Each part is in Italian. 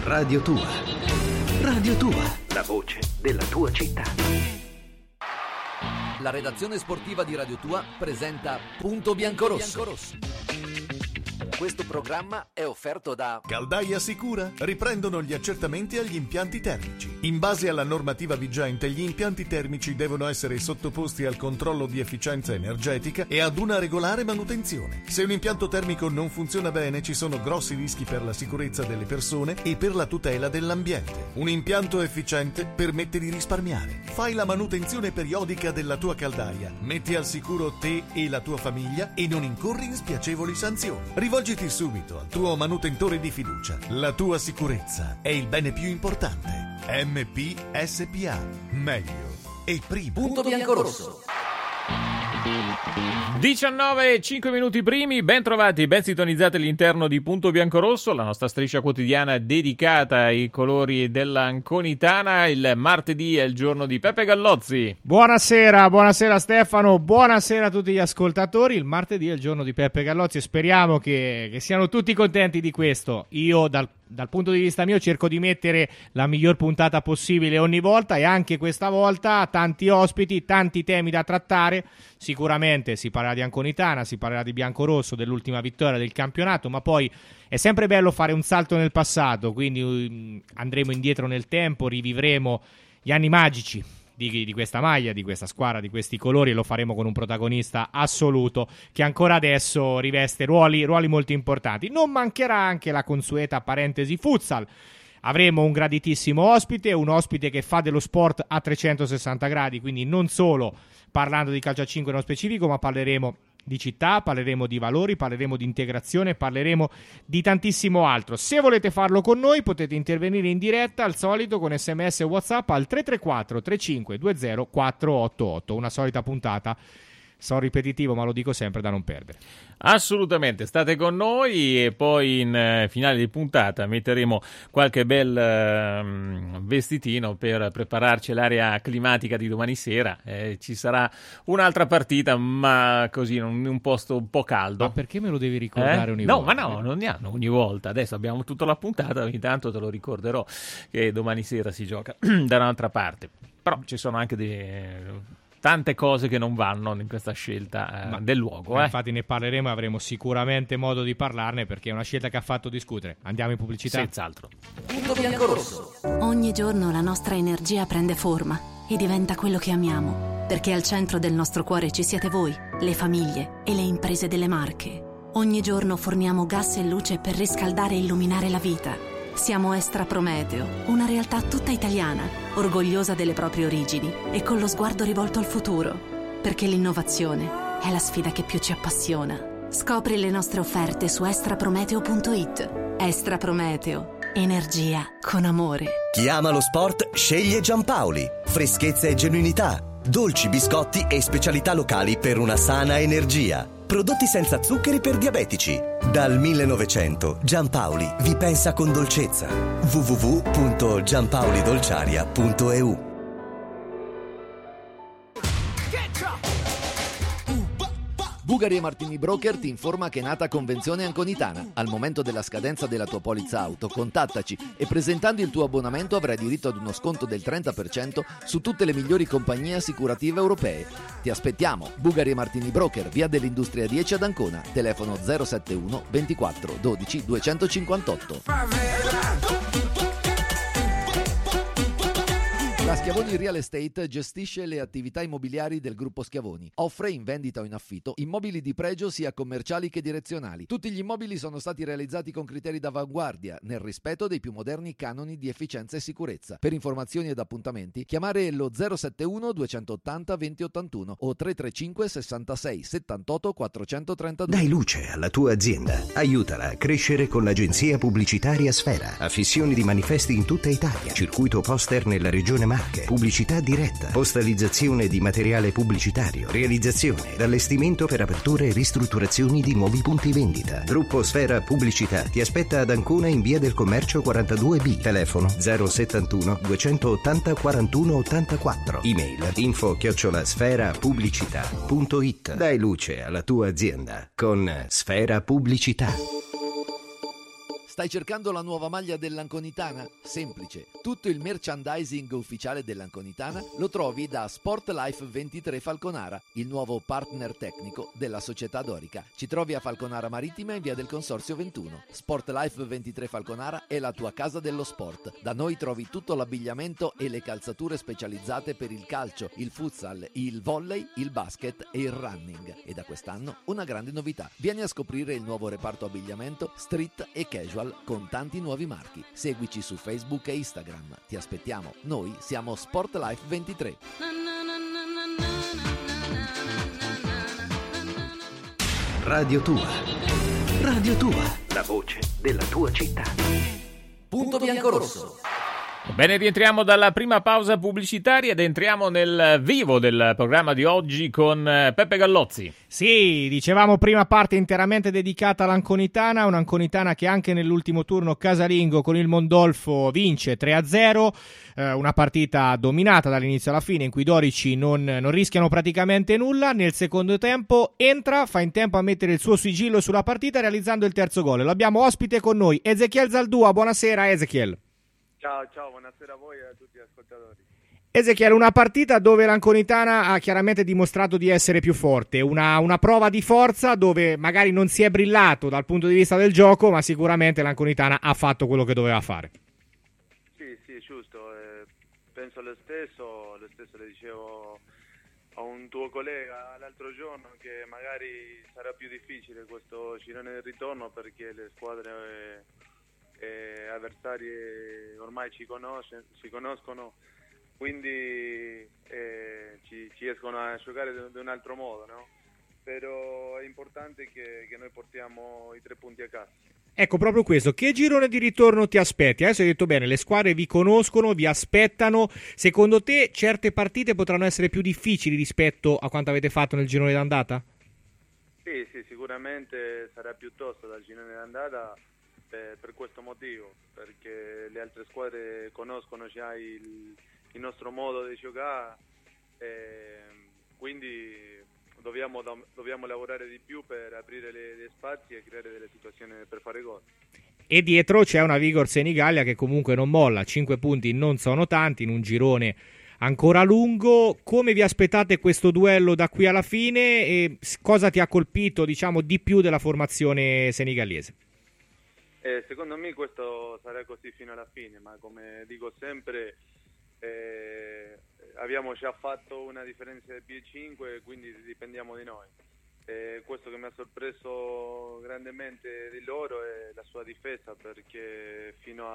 Radio Tua. Radio Tua, la voce della tua città. La redazione sportiva di Radio Tua presenta Punto Biancorosso. Questo programma è offerto da Caldaia Sicura. Riprendono gli accertamenti agli impianti termici. In base alla normativa vigente, gli impianti termici devono essere sottoposti al controllo di efficienza energetica e ad una regolare manutenzione. Se un impianto termico non funziona bene, ci sono grossi rischi per la sicurezza delle persone e per la tutela dell'ambiente. Un impianto efficiente permette di risparmiare. Fai la manutenzione periodica della tua caldaia. Metti al sicuro te e la tua famiglia e non incorri in spiacevoli sanzioni. Rivolgiti subito al tuo manutentore di fiducia. La tua sicurezza è il bene più importante. MP SPA. Meglio e prima. Punto Biancorosso. 19 e 5 minuti primi, ben trovati, ben sintonizzati all'interno di Punto Biancorosso, la nostra striscia quotidiana dedicata ai colori dell'Anconitana. Il martedì è il giorno di Peppe Gallozzi. Buonasera Stefano, buonasera a tutti gli ascoltatori. Il martedì è il giorno di Peppe Gallozzi e speriamo che siano tutti contenti di questo. Io dal punto di vista mio cerco di mettere la miglior puntata possibile ogni volta, e anche questa volta tanti ospiti, tanti temi da trattare. Sicuramente si parlerà di Anconitana, si parlerà di biancorosso, dell'ultima vittoria del campionato, ma poi è sempre bello fare un salto nel passato, quindi andremo indietro nel tempo, rivivremo gli anni magici di questa maglia, di questa squadra, di questi colori, e lo faremo con un protagonista assoluto che ancora adesso riveste ruoli molto importanti. Non mancherà anche la consueta parentesi futsal. Avremo un graditissimo ospite, un ospite che fa dello sport a 360 gradi, quindi non solo parlando di calcio a 5 nello specifico, ma parleremo di città, parleremo di valori, parleremo di integrazione, parleremo di tantissimo altro. Se volete farlo con noi potete intervenire in diretta al solito con SMS e WhatsApp al 334 35 20 488, una solita puntata. Sono ripetitivo, ma lo dico sempre, da non perdere. Assolutamente, state con noi, e poi in finale di puntata metteremo qualche bel vestitino per prepararci all'area climatica di domani sera. Ci sarà un'altra partita, ma così in un posto un po' caldo. Ma perché me lo devi ricordare ogni volta? No, ma no, non ne hanno ogni volta. Adesso abbiamo tutta la puntata, ogni tanto te lo ricorderò che domani sera si gioca da un'altra parte. Però ci sono anche tante cose che non vanno in questa scelta del luogo. Infatti ne parleremo e avremo sicuramente modo di parlarne, perché è una scelta che ha fatto discutere. Andiamo in pubblicità? Senz'altro. Punto Biancorosso. Ogni giorno la nostra energia prende forma e diventa quello che amiamo, perché al centro del nostro cuore ci siete voi, le famiglie e le imprese delle Marche. Ogni giorno forniamo gas e luce per riscaldare e illuminare la vita. Siamo Estra Prometeo, una realtà tutta italiana, orgogliosa delle proprie origini e con lo sguardo rivolto al futuro, perché l'innovazione è la sfida che più ci appassiona. Scopri le nostre offerte su estraprometeo.it. Estra Prometeo, energia con amore. Chi ama lo sport sceglie Giampaoli. Freschezza e genuinità, dolci, biscotti e specialità locali per una sana energia. Prodotti senza zuccheri per diabetici. Dal 1900 Giampaoli vi pensa con dolcezza. www.giampaolidolciaria.eu. Bugari e Martini Broker ti informa che è nata Convenzione Anconitana. Al momento della scadenza della tua polizza auto, contattaci e presentando il tuo abbonamento avrai diritto ad uno sconto del 30% su tutte le migliori compagnie assicurative europee. Ti aspettiamo. Bugari e Martini Broker, via dell'Industria 10 ad Ancona, telefono 071 24 12 258. La Schiavoni Real Estate gestisce le attività immobiliari del gruppo Schiavoni. Offre in vendita o in affitto immobili di pregio sia commerciali che direzionali. Tutti gli immobili sono stati realizzati con criteri d'avanguardia, nel rispetto dei più moderni canoni di efficienza e sicurezza. Per informazioni ed appuntamenti chiamare lo 071 280 2081 o 335 66 78 432. Dai luce alla tua azienda. Aiutala a crescere con l'agenzia pubblicitaria Sfera. Affissioni di manifesti in tutta Italia. Circuito poster nella regione Marche. Pubblicità diretta. Postalizzazione di materiale pubblicitario. Realizzazione ed allestimento per aperture e ristrutturazioni di nuovi punti vendita. Gruppo Sfera Pubblicità ti aspetta ad Ancona in via del Commercio 42B. Telefono 071 280 41 84. Email info@sferapubblicità.it. Dai luce alla tua azienda con Sfera Pubblicità. Stai cercando la nuova maglia dell'Anconitana? Semplice. Tutto il merchandising ufficiale dell'Anconitana lo trovi da Sportlife 23 Falconara, il nuovo partner tecnico della società dorica. Ci trovi a Falconara Marittima in via del Consorzio 21. Sportlife 23 Falconara è la tua casa dello sport. Da noi trovi tutto l'abbigliamento e le calzature specializzate per il calcio, il futsal, il volley, il basket e il running. E da quest'anno una grande novità. Vieni a scoprire il nuovo reparto abbigliamento street e casual con tanti nuovi marchi. Seguici su Facebook e Instagram. Ti aspettiamo. Noi siamo Sportlife 23. Radio Tua. Radio Tua. La voce della tua città. Punto biancorosso. Bene, rientriamo dalla prima pausa pubblicitaria ed entriamo nel vivo del programma di oggi con Peppe Gallozzi. Sì, dicevamo prima parte interamente dedicata all'Anconitana, un'Anconitana che anche nell'ultimo turno casalingo con il Mondolfo vince 3-0, una partita dominata dall'inizio alla fine in cui i dorici non rischiano praticamente nulla. Nel secondo tempo entra, fa in tempo a mettere il suo sigillo sulla partita realizzando il terzo gol. Lo abbiamo ospite con noi, Ezechiel Zaldua. Buonasera Ezechiel. Ciao, buonasera a voi e a tutti gli ascoltatori. Ezechiel, una partita dove l'Anconitana ha chiaramente dimostrato di essere più forte, una prova di forza dove magari non si è brillato dal punto di vista del gioco, ma sicuramente l'Anconitana ha fatto quello che doveva fare. Sì, giusto, penso lo stesso le dicevo a un tuo collega l'altro giorno che magari sarà più difficile questo girone del ritorno perché le squadre avversari ormai ci conoscono, quindi ci escono a giocare di un altro modo, no? Però è importante che noi portiamo i 3 punti a casa. Ecco, proprio questo, che girone di ritorno ti aspetti? Adesso hai detto bene, le squadre vi conoscono, vi aspettano. Secondo te certe partite potranno essere più difficili rispetto a quanto avete fatto nel girone d'andata? Sì, sicuramente sarà più tosto dal girone d'andata. Per questo motivo, perché le altre squadre conoscono già il nostro modo di giocare, quindi dobbiamo lavorare di più per aprire gli spazi e creare delle situazioni per fare gol. E dietro c'è una Vigor Senigallia che comunque non molla, 5 punti non sono tanti in un girone ancora lungo. Come vi aspettate questo duello da qui alla fine e cosa ti ha colpito, diciamo, di più della formazione senegallese? Secondo me questo sarà così fino alla fine, ma come dico sempre abbiamo già fatto una differenza di più 5, quindi dipendiamo di noi. Questo che mi ha sorpreso grandemente di loro è la sua difesa, perché fino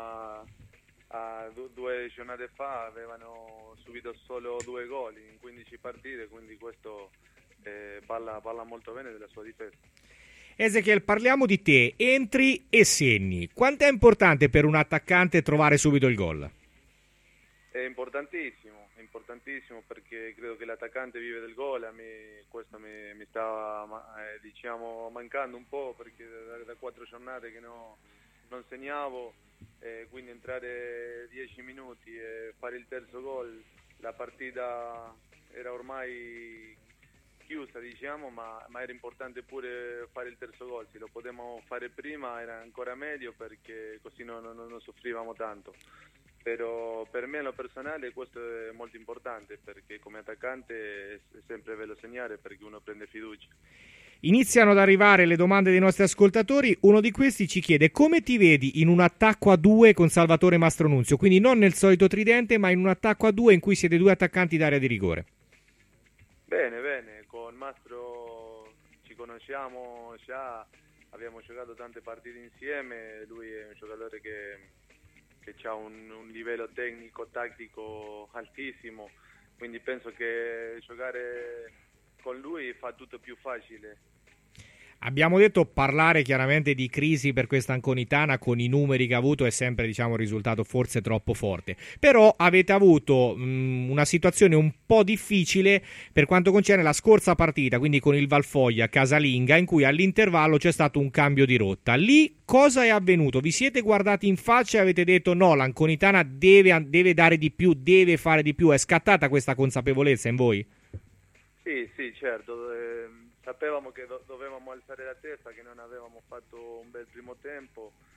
a 2 giornate fa avevano subito solo 2 gol in 15 partite, quindi questo parla molto bene della sua difesa. Ezechiel, parliamo di te, entri e segni. Quanto è importante per un attaccante trovare subito il gol? È importantissimo perché credo che l'attaccante vive del gol. A me questo mi stava mancando un po', perché da 4 giornate che non segnavo, quindi entrare 10 minuti e fare il terzo gol, la partita era ormai chiusa, diciamo, ma era importante pure fare il terzo gol. Se lo potevamo fare prima era ancora meglio, perché così non soffrivamo tanto. Però per me, allo personale, questo è molto importante, perché come attaccante è sempre bello segnare, perché uno prende fiducia. Iniziano ad arrivare le domande dei nostri ascoltatori. Uno di questi ci chiede: come ti vedi in un attacco a 2 con Salvatore Mastronunzio? Quindi non nel solito tridente, ma in un attacco a 2 in cui siete 2 attaccanti d'area di rigore. Bene, con Mastro ci conosciamo già, abbiamo giocato tante partite insieme. Lui è un giocatore che ha un livello tecnico, tattico altissimo, quindi penso che giocare con lui fa tutto più facile. Abbiamo detto, parlare chiaramente di crisi per questa Anconitana con i numeri che ha avuto è sempre, diciamo, un risultato forse troppo forte, però avete avuto una situazione un po' difficile per quanto concerne la scorsa partita, quindi con il Valfoglia casalinga, in cui all'intervallo c'è stato un cambio di rotta. Lì cosa è avvenuto? Vi siete guardati in faccia e avete detto no, l'Anconitana deve dare di più, deve fare di più? È scattata questa consapevolezza in voi? Sì, certo. Sapevamo che dovevamo alzare la testa, che non avevamo fatto un bel primo tempo,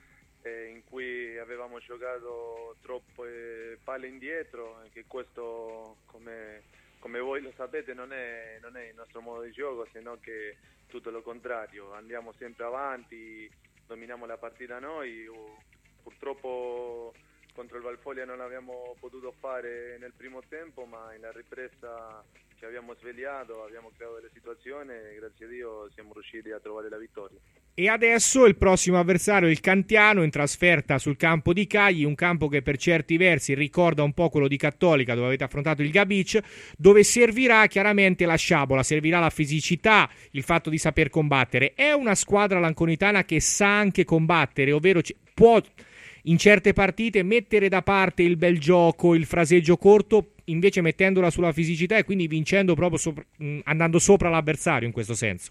in cui avevamo giocato troppe palle indietro, che questo, come voi lo sapete, non è il nostro modo di gioco, se no che tutto lo contrario, andiamo sempre avanti, dominiamo la partita noi. Purtroppo contro il Valfoglia non l'abbiamo potuto fare nel primo tempo, ma in la ripresa ci abbiamo svegliato, abbiamo creato delle situazioni e grazie a Dio siamo riusciti a trovare la vittoria. E adesso il prossimo avversario, il Cantiano, in trasferta sul campo di Cagli, un campo che per certi versi ricorda un po' quello di Cattolica, dove avete affrontato il Gabic, dove servirà chiaramente la sciabola, servirà la fisicità, il fatto di saper combattere. È una squadra lanconitana che sa anche combattere, ovvero può in certe partite mettere da parte il bel gioco, il fraseggio corto, invece mettendola sulla fisicità e quindi vincendo proprio andando sopra l'avversario in questo senso.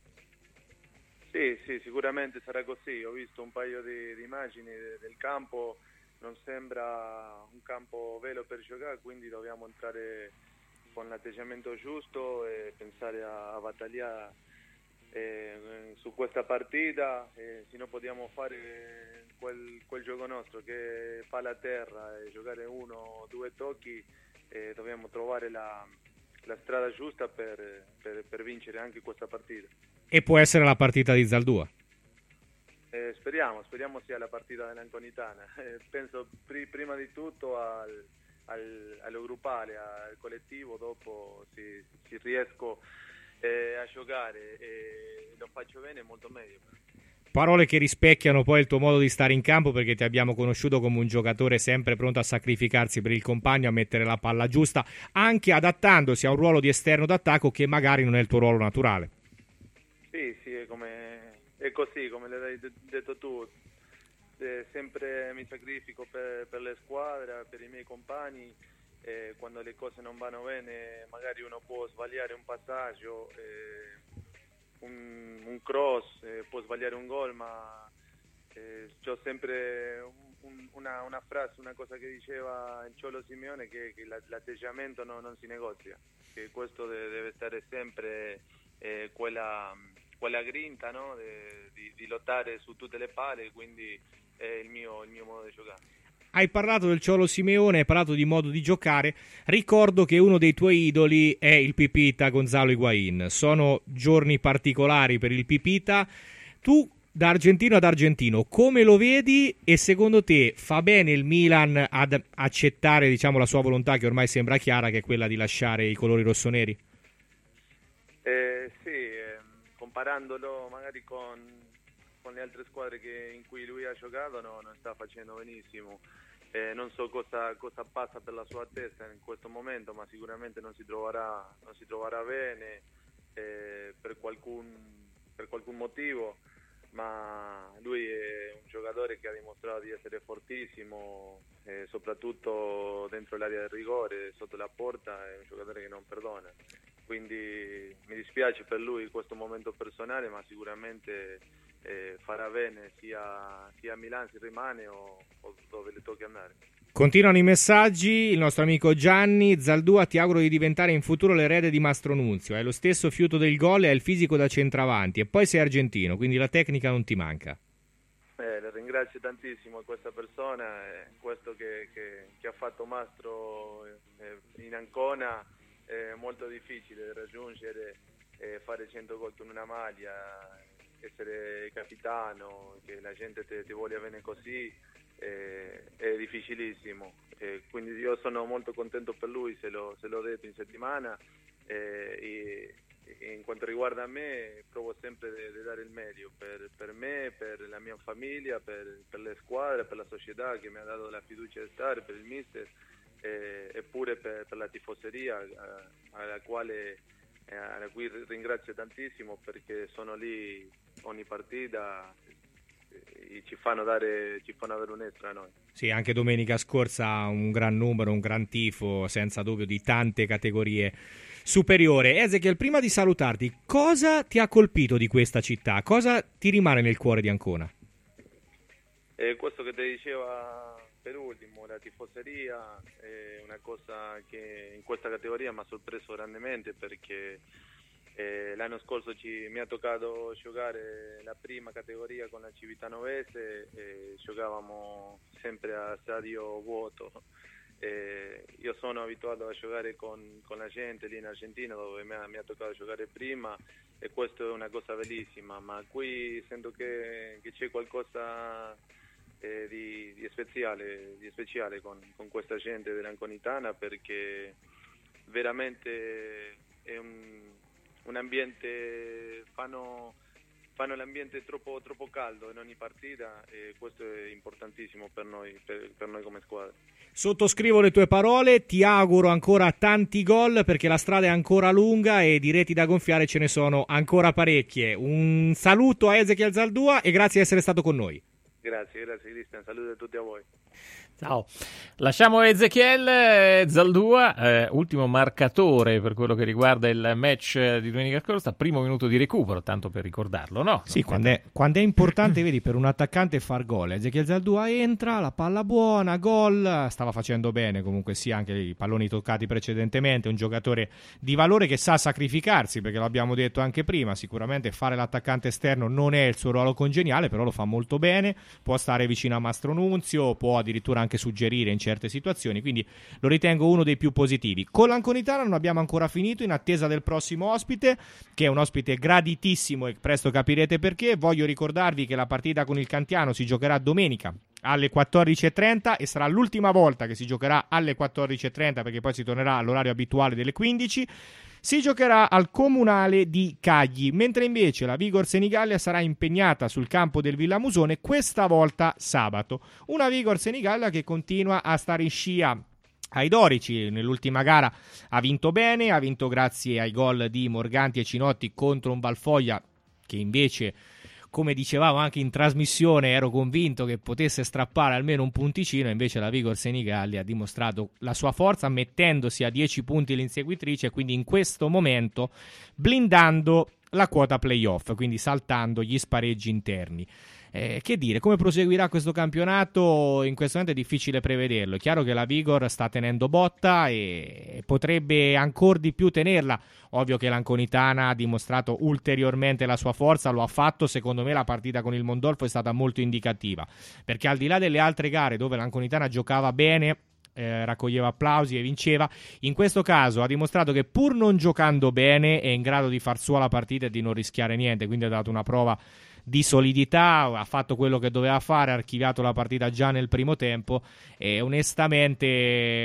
Sì, sicuramente sarà così. Ho visto un paio di immagini del campo, non sembra un campo vero per giocare, quindi dobbiamo entrare con l'atteggiamento giusto e pensare a battagliare su questa partita, se no possiamo fare quel gioco nostro che fa la terra e giocare 1 o 2 tocchi, dobbiamo trovare la strada giusta per vincere anche questa partita. E può essere la partita di Zaldua. Speriamo sia la partita dell'Anconitana. Penso prima di tutto allo gruppale, al collettivo, dopo se riesco a giocare e lo faccio bene molto meglio. Parole che rispecchiano poi il tuo modo di stare in campo, perché ti abbiamo conosciuto come un giocatore sempre pronto a sacrificarsi per il compagno, a mettere la palla giusta, anche adattandosi a un ruolo di esterno d'attacco che magari non è il tuo ruolo naturale. Sì, è così, come l'hai detto tu. Sempre mi sacrifico per la squadra, per i miei compagni. Quando le cose non vanno bene, magari uno può sbagliare un passaggio, un cross, può sbagliare un gol, ma c'ho sempre una frase, una cosa che diceva il Cholo Simeone, che l'atteggiamento non si negozia, che questo deve stare sempre quella grinta, no? di lottare su tutte le pale, quindi è il mio modo di giocare. Hai parlato del Cholo Simeone, hai parlato di modo di giocare. Ricordo che uno dei tuoi idoli è il Pipita Gonzalo Higuaín. Sono giorni particolari per il Pipita. Tu, da argentino ad argentino, come lo vedi e secondo te fa bene il Milan ad accettare, diciamo, la sua volontà, che ormai sembra chiara, che è quella di lasciare i colori rossoneri? Sì, comparandolo magari con le altre squadre in cui lui ha giocato, non sta facendo benissimo. Non so cosa passa per la sua testa in questo momento, ma sicuramente non si troverà bene per qualcun motivo, ma lui è un giocatore che ha dimostrato di essere fortissimo, soprattutto dentro l'area del rigore, sotto la porta, è un giocatore che non perdona. Quindi mi dispiace per lui in questo momento personale, ma sicuramente farà bene sia a Milano se rimane o dove le tocchi andare. Continuano i messaggi. Il nostro amico Gianni: Zaldua, ti auguro di diventare in futuro l'erede di Mastro Nunzio, hai lo stesso fiuto del gol e hai il fisico da centravanti e poi sei argentino, quindi la tecnica non ti manca. Le ringrazio tantissimo a questa persona, questo che ha fatto Mastro in Ancona è molto difficile da raggiungere, fare 100 gol con una maglia, essere capitano, che la gente ti voglia bene così, è difficilissimo. Quindi io sono molto contento per lui, se l'ho detto in settimana, e in quanto riguarda me provo sempre di dare il meglio per me, per la mia famiglia, per le squadre, per la società che mi ha dato la fiducia di stare, per il mister, eppure per la tifoseria alla cui ringrazio tantissimo, perché sono lì ogni partita e ci fanno avere un extra a noi. Sì, anche domenica scorsa un gran numero, un gran tifo, senza dubbio, di tante categorie superiore. Ezechiel, prima di salutarti, cosa ti ha colpito di questa città? Cosa ti rimane nel cuore di Ancona? Questo che ti diceva per ultimo, la tifoseria è una cosa che in questa categoria mi ha sorpreso grandemente, perché L'anno scorso mi ha toccato giocare la prima categoria con la Civitanové e giocavamo sempre a stadio vuoto. Io sono abituato a giocare con la gente lì in Argentina, dove mi ha toccato giocare prima, e questo è una cosa bellissima, ma qui sento che c'è qualcosa di speciale con questa gente dell'Anconitana, perché veramente è un ambiente, fanno l'ambiente troppo caldo in ogni partita, e questo è importantissimo per noi come squadra. Sottoscrivo le tue parole, ti auguro ancora tanti gol, perché la strada è ancora lunga e di reti da gonfiare ce ne sono ancora parecchie. Un saluto a Ezequiel Zaldúa e grazie di essere stato con noi. Grazie Cristian, saluto a tutti a voi. Ciao. Lasciamo Ezequiel Zaldúa, ultimo marcatore per quello che riguarda il match di domenica scorsa, primo minuto di recupero, tanto per ricordarlo, no? Sì, quando è importante, vedi, per un attaccante far gol. Ezequiel Zaldúa entra, la palla buona, gol, stava facendo bene comunque sia anche i palloni toccati precedentemente, un giocatore di valore che sa sacrificarsi, perché l'abbiamo detto anche prima, sicuramente fare l'attaccante esterno non è il suo ruolo congeniale, però lo fa molto bene, può stare vicino a Mastro Nunzio, può addirittura anche suggerire in certe situazioni, quindi lo ritengo uno dei più positivi. Con l'Anconitana non abbiamo ancora finito, in attesa del prossimo ospite, che è un ospite graditissimo e presto capirete perché. Voglio ricordarvi che la partita con il Cantiano si giocherà domenica alle 14.30 e sarà l'ultima volta che si giocherà alle 14.30, perché poi si tornerà all'orario abituale delle 15. Si giocherà al Comunale di Cagli, mentre invece la Vigor Senigallia sarà impegnata sul campo del Villamusone, questa volta sabato. Una Vigor Senigallia che continua a stare in scia ai dorici. Nell'ultima gara ha vinto bene, ha vinto grazie ai gol di Morganti e Cinotti contro un Valfoglia che invece, come dicevamo anche in trasmissione, ero convinto che potesse strappare almeno un punticino, invece la Vigor Senigallia ha dimostrato la sua forza mettendosi a 10 punti l'inseguitrice, quindi in questo momento blindando la quota playoff, quindi saltando gli spareggi interni. Che dire, come proseguirà questo campionato? In questo momento è difficile prevederlo. È chiaro che la Vigor sta tenendo botta e potrebbe ancora di più tenerla. Ovvio che l'Anconitana ha dimostrato ulteriormente la sua forza, lo ha fatto. Secondo me la partita con il Mondolfo è stata molto indicativa, perché al di là delle altre gare dove l'Anconitana giocava bene, raccoglieva applausi e vinceva, in questo caso ha dimostrato che pur non giocando bene è in grado di far sua la partita e di non rischiare niente, quindi ha dato una prova di solidità, ha fatto quello che doveva fare, ha archiviato la partita già nel primo tempo e onestamente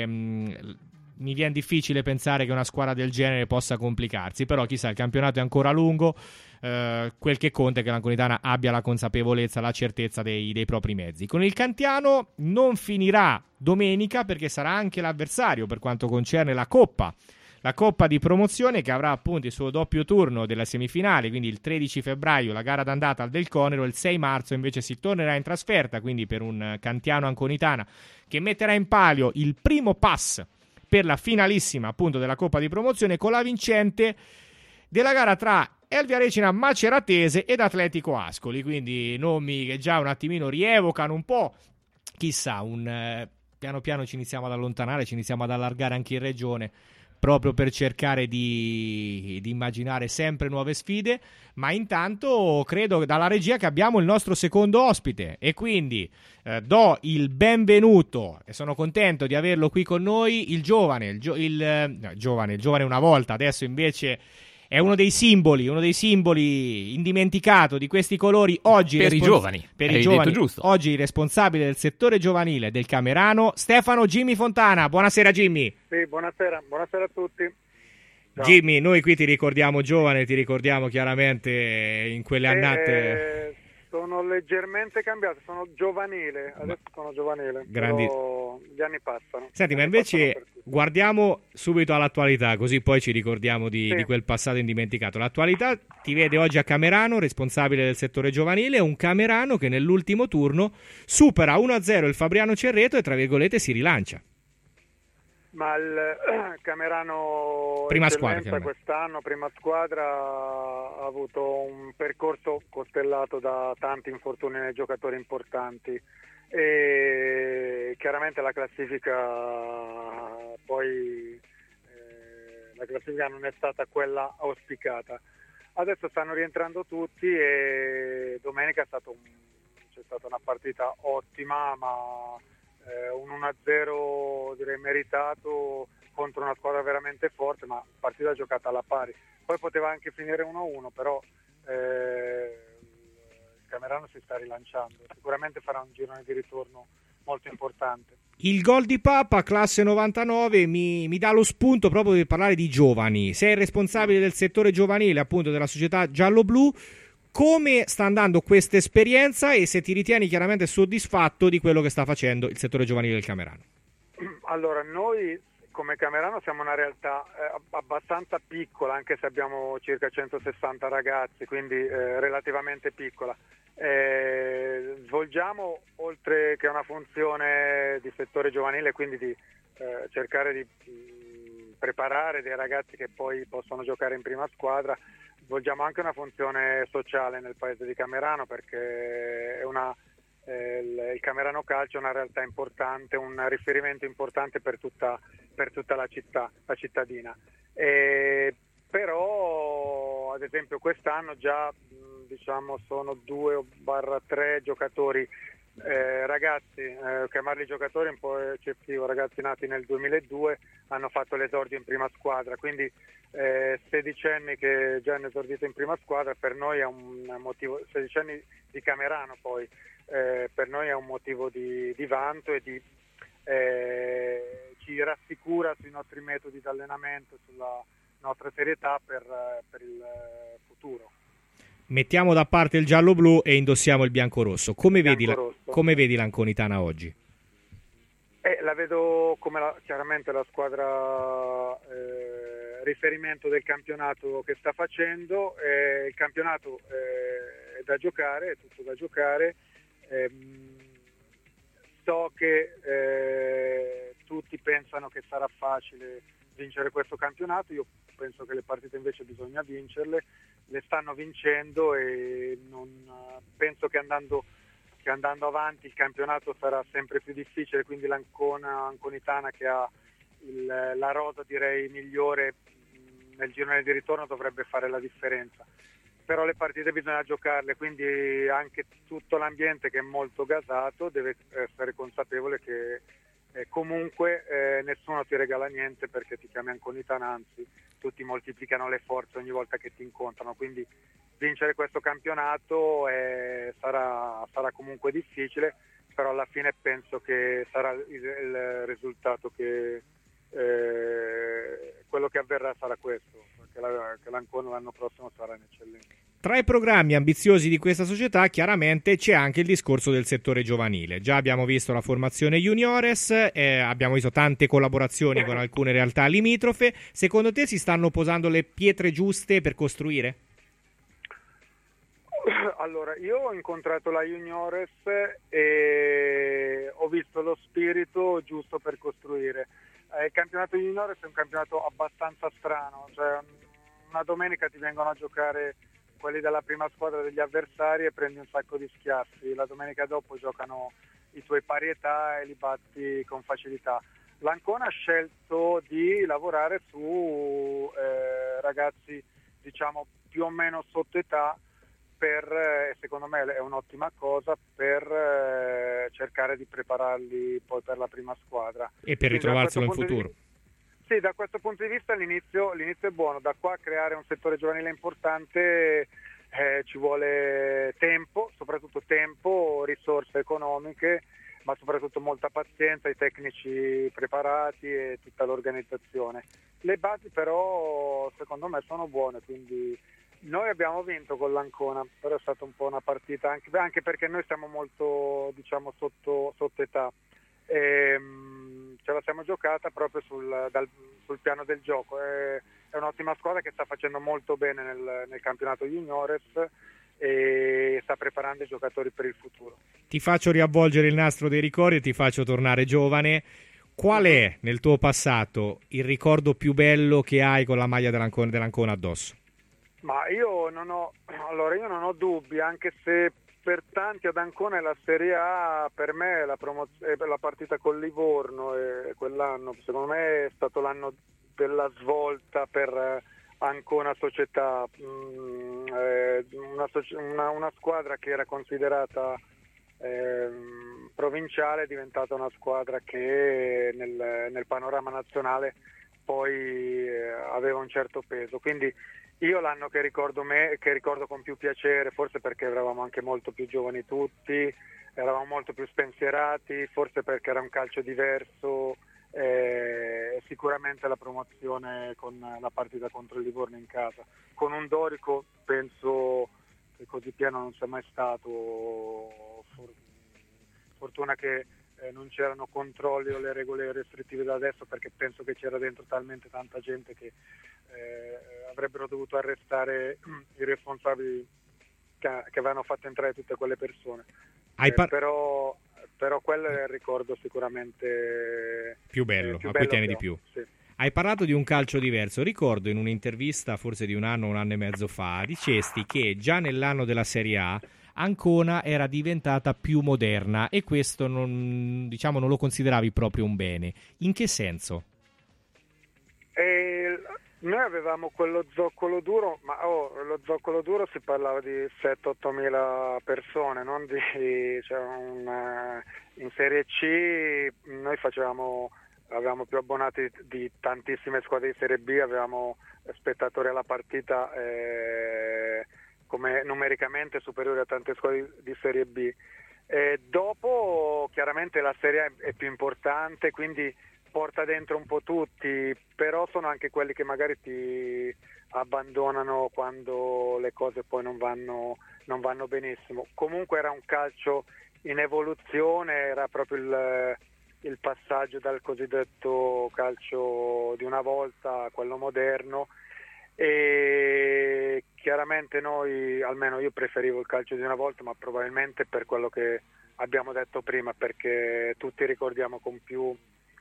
mi viene difficile pensare che una squadra del genere possa complicarsi, però chissà, il campionato è ancora lungo, quel che conta è che l'Anconitana abbia la consapevolezza, la certezza dei propri mezzi. Con il Cantiano non finirà domenica, perché sarà anche l'avversario per quanto concerne la Coppa di promozione, che avrà appunto il suo doppio turno della semifinale, quindi il 13 febbraio la gara d'andata al Del Conero, il 6 marzo invece si tornerà in trasferta, quindi per un Cantiano Anconitana che metterà in palio il primo pass per la finalissima appunto della Coppa di promozione, con la vincente della gara tra Elvia Recina Maceratese ed Atletico Ascoli, quindi nomi che già un attimino rievocano un po', chissà, piano piano ci iniziamo ad allontanare, ci iniziamo ad allargare anche in regione, proprio per cercare di immaginare sempre nuove sfide. Ma intanto credo dalla regia che abbiamo il nostro secondo ospite e quindi do il benvenuto e sono contento di averlo qui con noi, il giovane una volta, adesso invece è uno dei simboli indimenticato di questi colori oggi per i giovani. Detto giusto. Oggi responsabile del settore giovanile del Camerano, Stefano Jimmy Fontana. Buonasera Jimmy. Sì, buonasera a tutti. Ciao. Jimmy, noi qui ti ricordiamo giovane, ti ricordiamo chiaramente in quelle annate. Sono leggermente cambiato, sono giovanile, adesso sono giovanile, però gli anni passano. Senti, ma invece guardiamo subito all'attualità, così poi ci ricordiamo di quel passato indimenticato. L'attualità ti vede oggi a Camerano, responsabile del settore giovanile, un Camerano che nell'ultimo turno supera 1-0 il Fabriano Cerreto e tra virgolette si rilancia. Ma il Camerano prima squadra quest'anno, prima squadra, ha avuto un percorso costellato da tanti infortuni nei giocatori importanti e chiaramente la classifica poi la classifica non è stata quella auspicata. Adesso stanno rientrando tutti e domenica c'è stata una partita ottima, ma un 1-0 direi meritato contro una squadra veramente forte, ma partita giocata alla pari. Poi poteva anche finire 1-1, però il Camerano si sta rilanciando, sicuramente farà un girone di ritorno molto importante. Il gol di Papa, classe 99, mi dà lo spunto proprio per parlare di giovani. Sei il responsabile del settore giovanile, appunto, della società giallo-blu. Come sta andando questa esperienza e se ti ritieni chiaramente soddisfatto di quello che sta facendo il settore giovanile del Camerano? Allora, noi come Camerano siamo una realtà abbastanza piccola, anche se abbiamo circa 160 ragazzi, quindi relativamente piccola. Svolgiamo, oltre che una funzione di settore giovanile, quindi di cercare di preparare dei ragazzi che poi possono giocare in prima squadra, svolgiamo anche una funzione sociale nel paese di Camerano, perché il Camerano Calcio è una realtà importante, un riferimento importante per tutta la città, la cittadina. Però ad esempio quest'anno già sono 2/3 giocatori, ragazzi, chiamarli giocatori è un po' eccessivo, ragazzi nati nel 2002 hanno fatto l'esordio in prima squadra, quindi 16enni che già hanno esordito in prima squadra per noi è un motivo, 16enni di Camerano poi, per noi è un motivo di vanto e ci rassicura sui nostri metodi di allenamento, sulla nostra serietà per il futuro. Mettiamo da parte il giallo-blu e indossiamo il bianco-rosso. Come vedi l'Anconitana oggi? La vedo come chiaramente la squadra riferimento del campionato che sta facendo. Il campionato è da giocare, è tutto da giocare. So che tutti pensano che sarà facile vincere questo campionato, io penso che le partite invece bisogna vincerle, le stanno vincendo e non penso che andando avanti il campionato sarà sempre più difficile, quindi l'Anconitana che ha la rosa direi migliore nel girone di ritorno dovrebbe fare la differenza, però le partite bisogna giocarle, quindi anche tutto l'ambiente che è molto gasato deve essere consapevole che comunque nessuno ti regala niente perché ti chiami Anconitana, anzi tutti moltiplicano le forze ogni volta che ti incontrano, quindi vincere questo campionato sarà comunque difficile, però alla fine penso che sarà il risultato che quello che avverrà sarà questo, che l'Ancona l'anno prossimo sarà in eccellenza. Tra i programmi ambiziosi di questa società chiaramente c'è anche il discorso del settore giovanile. Già abbiamo visto la formazione juniores, abbiamo visto tante collaborazioni con alcune realtà limitrofe. Secondo te si stanno posando le pietre giuste per costruire? Allora, io ho incontrato la juniores e ho visto lo spirito giusto per costruire. Il campionato juniores è un campionato abbastanza strano, cioè una domenica ti vengono a giocare quelli della prima squadra degli avversari e prendi un sacco di schiaffi, la domenica dopo giocano i tuoi pari età e li batti con facilità. L'Ancona ha scelto di lavorare su ragazzi diciamo più o meno sotto età, secondo me è un'ottima cosa per cercare di prepararli poi per la prima squadra e per ritrovarselo in futuro. Sì, da questo punto di vista l'inizio è buono, da qua a creare un settore giovanile importante ci vuole tempo, soprattutto tempo, risorse economiche, ma soprattutto molta pazienza, i tecnici preparati e tutta l'organizzazione. Le basi però secondo me sono buone, quindi noi abbiamo vinto con l'Ancona, però è stata un po' una partita anche perché noi siamo molto diciamo sotto età. Ce la siamo giocata proprio sul piano del gioco, è un'ottima squadra che sta facendo molto bene nel campionato juniores e sta preparando i giocatori per il futuro. Ti faccio riavvolgere il nastro dei ricordi e ti faccio tornare giovane. Qual è nel tuo passato il ricordo più bello che hai con la maglia dell'Ancona addosso? Ma io non ho dubbi, anche se per tanti ad Ancona è la Serie A, per me la partita con Livorno quell'anno, secondo me è stato l'anno della svolta per Ancona società, una squadra che era considerata provinciale è diventata una squadra che nel panorama nazionale poi aveva un certo peso, quindi io l'anno che ricordo con più piacere, forse perché eravamo anche molto più giovani tutti, eravamo molto più spensierati, forse perché era un calcio diverso, sicuramente la promozione con la partita contro il Livorno in casa, con un Dorico penso che così pieno non sia mai stato, fortuna che non c'erano controlli o le regole restrittive da adesso, perché penso che c'era dentro talmente tanta gente che avrebbero dovuto arrestare i responsabili che avevano fatto entrare tutte quelle persone. Però quello è il ricordo sicuramente più bello, più a bello cui tieni che di ho, più. sì. Hai parlato di un calcio diverso. Ricordo in un'intervista forse di un anno e mezzo fa, dicesti che già nell'anno della Serie A Ancona era diventata più moderna e questo non lo consideravi proprio un bene. In che senso? Noi avevamo quello zoccolo duro, ma lo zoccolo duro si parlava di 7-8 mila persone, non in Serie C noi avevamo più abbonati di tantissime squadre di Serie B, avevamo spettatori alla partita come numericamente superiori a tante squadre di Serie B. Dopo chiaramente la Serie A è più importante, quindi porta dentro un po' tutti, però sono anche quelli che magari ti abbandonano quando le cose poi non vanno benissimo. Comunque era un calcio in evoluzione, era proprio il passaggio dal cosiddetto calcio di una volta a quello moderno, e chiaramente almeno io preferivo il calcio di una volta, ma probabilmente per quello che abbiamo detto prima, perché tutti ricordiamo con più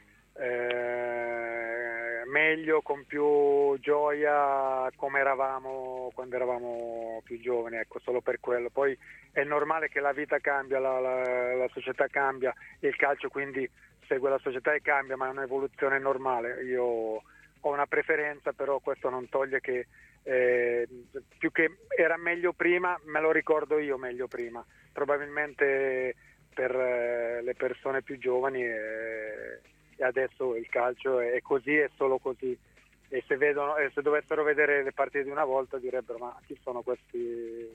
meglio, con più gioia come eravamo quando eravamo più giovani, ecco, solo per quello. Poi è normale che la vita cambia, la società cambia, il calcio quindi segue la società e cambia, ma è un'evoluzione normale. Io ho una preferenza, però questo non toglie che più che era meglio prima, me lo ricordo io meglio prima, probabilmente per le persone più giovani e adesso il calcio è così, è solo così, e se dovessero vedere le partite di una volta direbbero: ma chi sono questi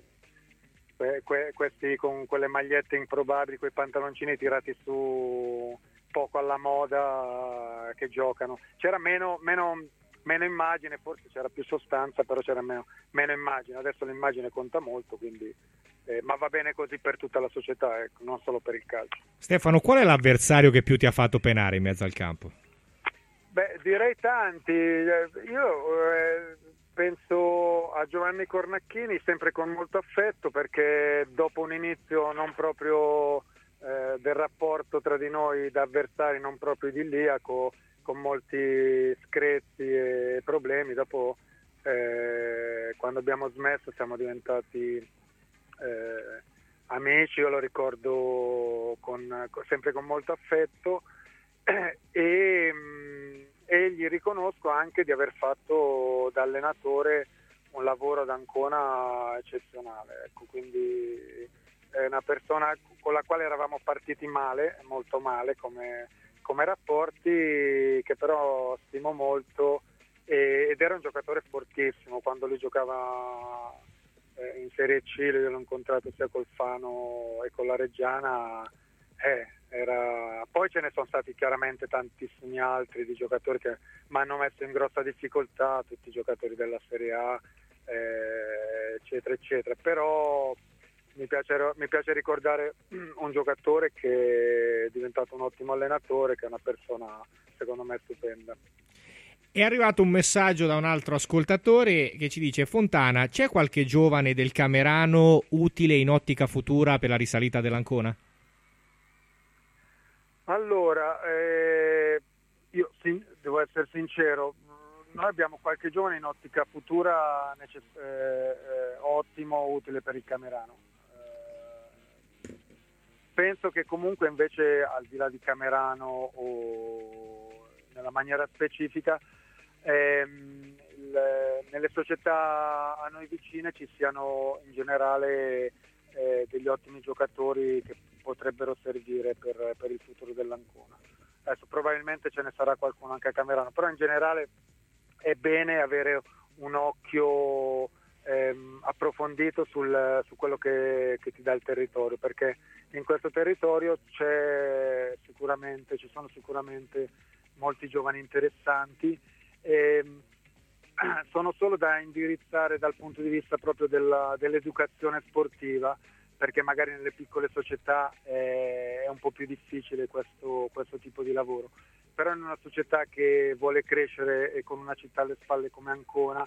con quelle magliette improbabili, quei pantaloncini tirati su poco alla moda che giocano. C'era meno immagine, forse c'era più sostanza, però c'era meno immagine. Adesso l'immagine conta molto, quindi ma va bene così per tutta la società, ecco, non solo per il calcio. Stefano, qual è l'avversario che più ti ha fatto penare in mezzo al campo? Beh, direi tanti. Io penso a Giovanni Cornacchini sempre con molto affetto, perché dopo un inizio non proprio del rapporto tra di noi da avversari, non proprio idilliaco, con molti screzi e problemi, dopo quando abbiamo smesso siamo diventati amici. Io lo ricordo sempre con molto affetto e gli riconosco anche di aver fatto da allenatore un lavoro ad Ancona eccezionale, ecco, quindi è una persona con la quale eravamo partiti male, molto male come rapporti, che però stimo molto, ed era un giocatore fortissimo. Quando lui giocava in Serie C, io l'ho incontrato sia col Fano e con la Reggiana, poi ce ne sono stati chiaramente tantissimi altri di giocatori che mi hanno messo in grossa difficoltà, tutti i giocatori della Serie A, eccetera eccetera, però mi piace ricordare un giocatore che è diventato un ottimo allenatore, che è una persona secondo me stupenda. È arrivato un messaggio da un altro ascoltatore che ci dice: Fontana, c'è qualche giovane del Camerano utile in ottica futura per la risalita dell'Ancona? Allora, io devo essere sincero, noi abbiamo qualche giovane in ottica futura ottimo, utile per il Camerano. Penso che comunque invece, al di là di Camerano o nella maniera specifica, nelle società a noi vicine ci siano in generale degli ottimi giocatori che potrebbero servire per il futuro dell'Ancona. Adesso probabilmente ce ne sarà qualcuno anche a Camerano, però in generale è bene avere un occhio approfondito su quello che ti dà il territorio, perché in questo territorio ci sono sicuramente molti giovani interessanti. Sono solo da indirizzare dal punto di vista proprio dell'educazione sportiva, perché magari nelle piccole società è un po' più difficile questo tipo di lavoro, però in una società che vuole crescere e con una città alle spalle come Ancona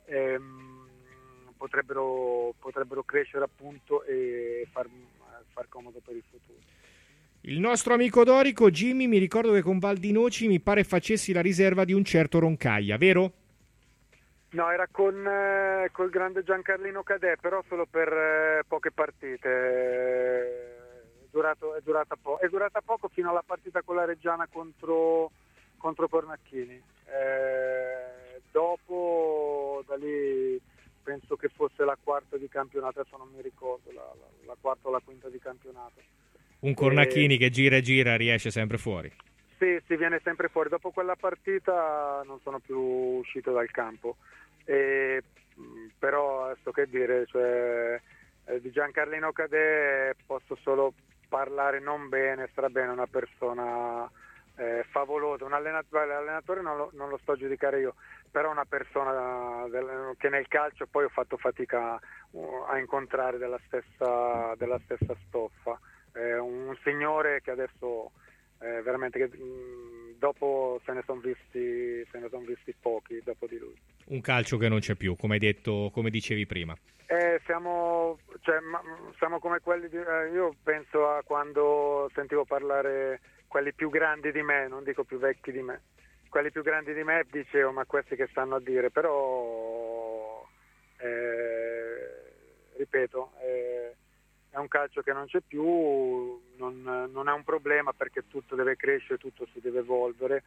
potrebbero crescere appunto e far comodo per il futuro. Il nostro amico Dorico, Jimmy, mi ricordo che con Valdinoci mi pare facessi la riserva di un certo Roncaglia, vero? No, era col grande Giancarlino Cadè, però solo per poche partite. È durata poco fino alla partita con la Reggiana contro Cornacchini. Dopo, da lì, penso che fosse la quarta di campionato, adesso non mi ricordo, la quarta o la quinta di campionato. Un Cornacchini che gira e gira riesce sempre fuori. Sì, si viene sempre fuori. Dopo quella partita non sono più uscito dal campo. Però adesso che dire, di Giancarlino Cadè posso solo parlare non bene, strabene, una persona favolosa, l'allenatore non lo sto a giudicare io, però una persona che nel calcio poi ho fatto fatica a incontrare della stessa stoffa, un signore che adesso veramente che dopo se ne sono visti pochi dopo di lui. Un calcio che non c'è più, come hai detto, come dicevi prima. Siamo come quelli io penso a quando sentivo parlare quelli più grandi di me, non dico più vecchi di me, quelli più grandi di me, dicevo ma questi che stanno a dire, però ripeto, è un calcio che non c'è più, non è un problema perché tutto deve crescere, tutto si deve evolvere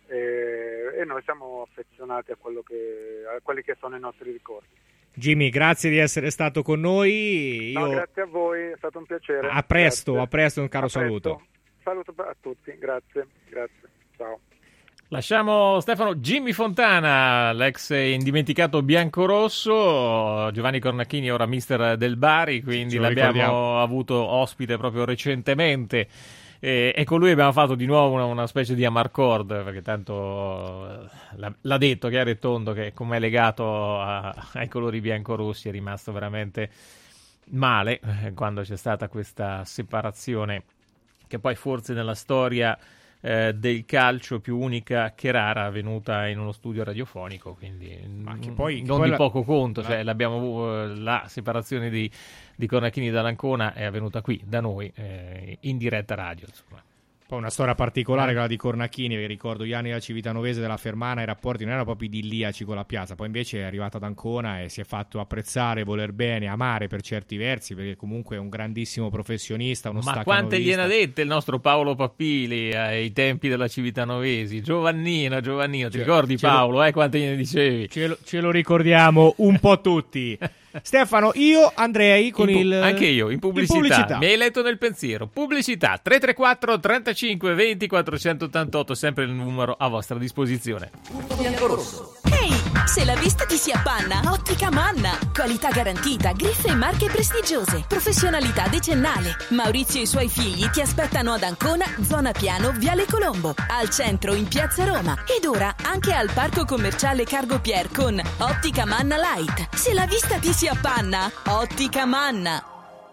e noi siamo affezionati a quelli che sono i nostri ricordi. Jimmy, grazie di essere stato con noi. Grazie a voi, è stato un piacere. A presto, un caro saluto. Saluto a tutti, grazie, ciao. Lasciamo Stefano Jimmy Fontana, l'ex indimenticato biancorosso, Giovanni Cornacchini ora mister del Bari, quindi l'abbiamo avuto ospite proprio recentemente e con lui abbiamo fatto di nuovo una specie di amarcord, perché tanto l'ha detto chiaro e tondo che come è legato ai colori biancorossi è rimasto veramente male quando c'è stata questa separazione che poi forse nella storia del calcio più unica che rara, avvenuta in uno studio radiofonico, quindi non di poco conto, la separazione di Cornacchini dall'Ancona è avvenuta qui da noi in diretta radio, insomma. Poi una storia particolare quella di Cornacchini, che ricordo gli anni della Civitanovese, della Fermana, i rapporti non erano proprio idilliaci con la piazza, poi invece è arrivato ad Ancona e si è fatto apprezzare, voler bene, amare per certi versi, perché comunque è un grandissimo professionista, uno staccanovista. Ma quante gliene ha dette il nostro Paolo Pappili ai tempi della Civitanovesi? Giovannino, ti ricordi Paolo? Quante gliene dicevi? Ce lo ricordiamo un po' tutti. Stefano, io andrei con anche io in pubblicità. Mi hai letto nel pensiero. Pubblicità 334 35 20 488, sempre il numero a vostra disposizione. Biancorosso. Ehi, se la vista ti si appanna, Ottica Manna. Qualità garantita, griffe e marche prestigiose, professionalità decennale. Maurizio e i suoi figli ti aspettano ad Ancona, zona Piano, Viale Colombo, al centro in Piazza Roma ed ora anche al parco commerciale Cargo Pier con Ottica Manna Light. Se la vista ti si appanna, Ottica Manna.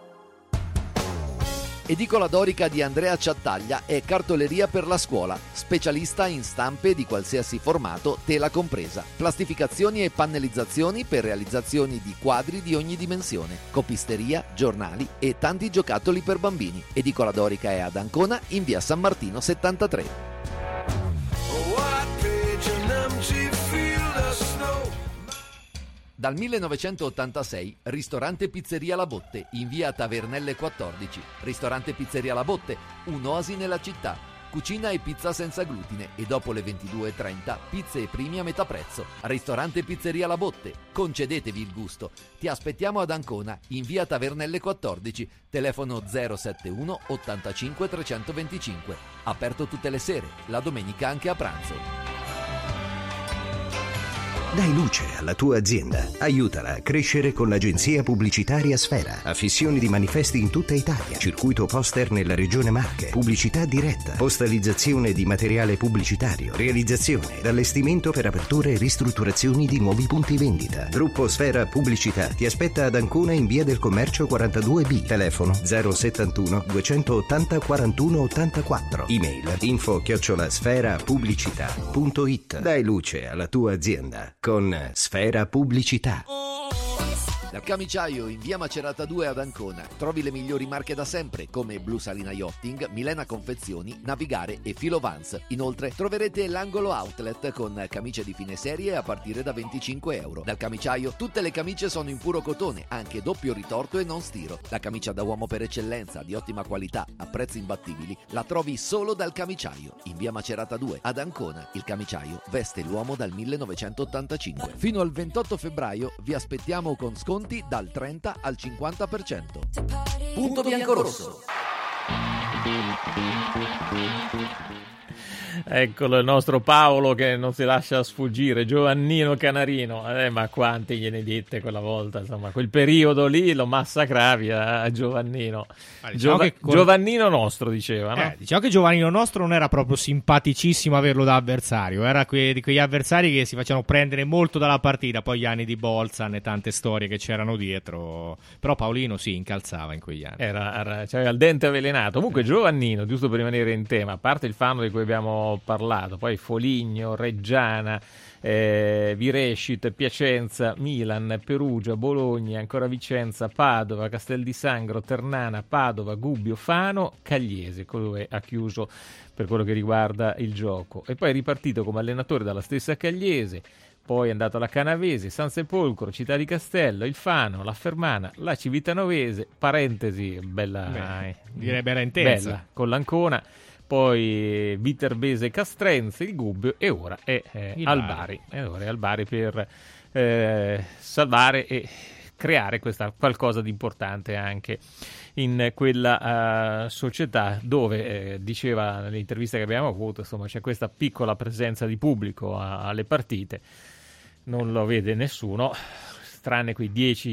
Edicola Dorica di Andrea Ciattaglia è cartoleria per la scuola, specialista in stampe di qualsiasi formato, tela compresa, plastificazioni e pannellizzazioni per realizzazioni di quadri di ogni dimensione, copisteria, giornali e tanti giocattoli per bambini. Edicola Dorica è ad Ancona in via San Martino 73. Dal 1986, ristorante Pizzeria La Botte, in via Tavernelle 14. Ristorante Pizzeria La Botte, un'oasi nella città. cucina e pizza senza glutine e dopo le 22:30 pizze e primi a metà prezzo. Ristorante Pizzeria La Botte. Concedetevi il gusto. Ti aspettiamo ad Ancona, in via Tavernelle 14, telefono 071 85 325. Aperto tutte le sere, la domenica anche a pranzo. Dai luce alla tua azienda. Aiutala a crescere con l'agenzia pubblicitaria Sfera. Affissioni di manifesti in tutta Italia. Circuito poster nella regione Marche. Pubblicità diretta. Postalizzazione di materiale pubblicitario. Realizzazione ed allestimento per aperture e ristrutturazioni di nuovi punti vendita. Gruppo Sfera Pubblicità ti aspetta ad Ancona in via del Commercio 42B. Telefono 071 280 41 84. Email info@sferapubblicità.it. Dai luce alla tua azienda con Sfera Pubblicità. Dal Camiciaio in via Macerata 2 ad Ancona trovi le migliori marche da sempre come Blu Salina Yachting, Milena Confezioni, Navigare e Filovans. Inoltre troverete l'angolo outlet con camicie di fine serie a partire da €25. Dal Camiciaio tutte le camicie sono in puro cotone, anche doppio ritorto e non stiro. La camicia da uomo per eccellenza, di ottima qualità, a prezzi imbattibili, la trovi solo dal Camiciaio in via Macerata 2 ad Ancona. Il Camiciaio veste l'uomo dal 1985. Fino al 28 febbraio vi aspettiamo con sconti dal 30 al 50%. Punto biancorosso. Eccolo il nostro Paolo che non si lascia sfuggire, Giovannino Canarino, ma quanti gliene dite quella volta, insomma, quel periodo lì lo massacravi a Giovannino. Diciamo Giovannino nostro, diceva, no? Diciamo che Giovannino nostro non era proprio simpaticissimo averlo da avversario, era di quegli avversari che si facevano prendere molto dalla partita, poi gli anni di Bolzan e tante storie che c'erano dietro, però Paolino sì, incalzava in quegli anni. C'aveva il dente avvelenato. Comunque Giovannino, giusto per rimanere in tema, a parte il Fano di cui abbiamo parlato, poi Foligno, Reggiana, Virescit, Piacenza, Milan, Perugia, Bologna, ancora Vicenza, Padova, Castel di Sangro, Ternana, Padova, Gubbio, Fano, Cagliese, dove ha chiuso per quello che riguarda il gioco, e poi è ripartito come allenatore dalla stessa Cagliese, poi è andato alla Canavese, San Sepolcro, Città di Castello, il Fano, la Fermana, la Civitanovese, parentesi, bella, direi bella intensa, bella, con l'Ancona, poi Viterbese, Castrense, il Gubbio, e ora è al Bari. Ora è al Bari per salvare e creare qualcosa di importante anche in quella società dove, diceva nell'intervista che abbiamo avuto, insomma, c'è questa piccola presenza di pubblico alle partite, non lo vede nessuno, tranne quei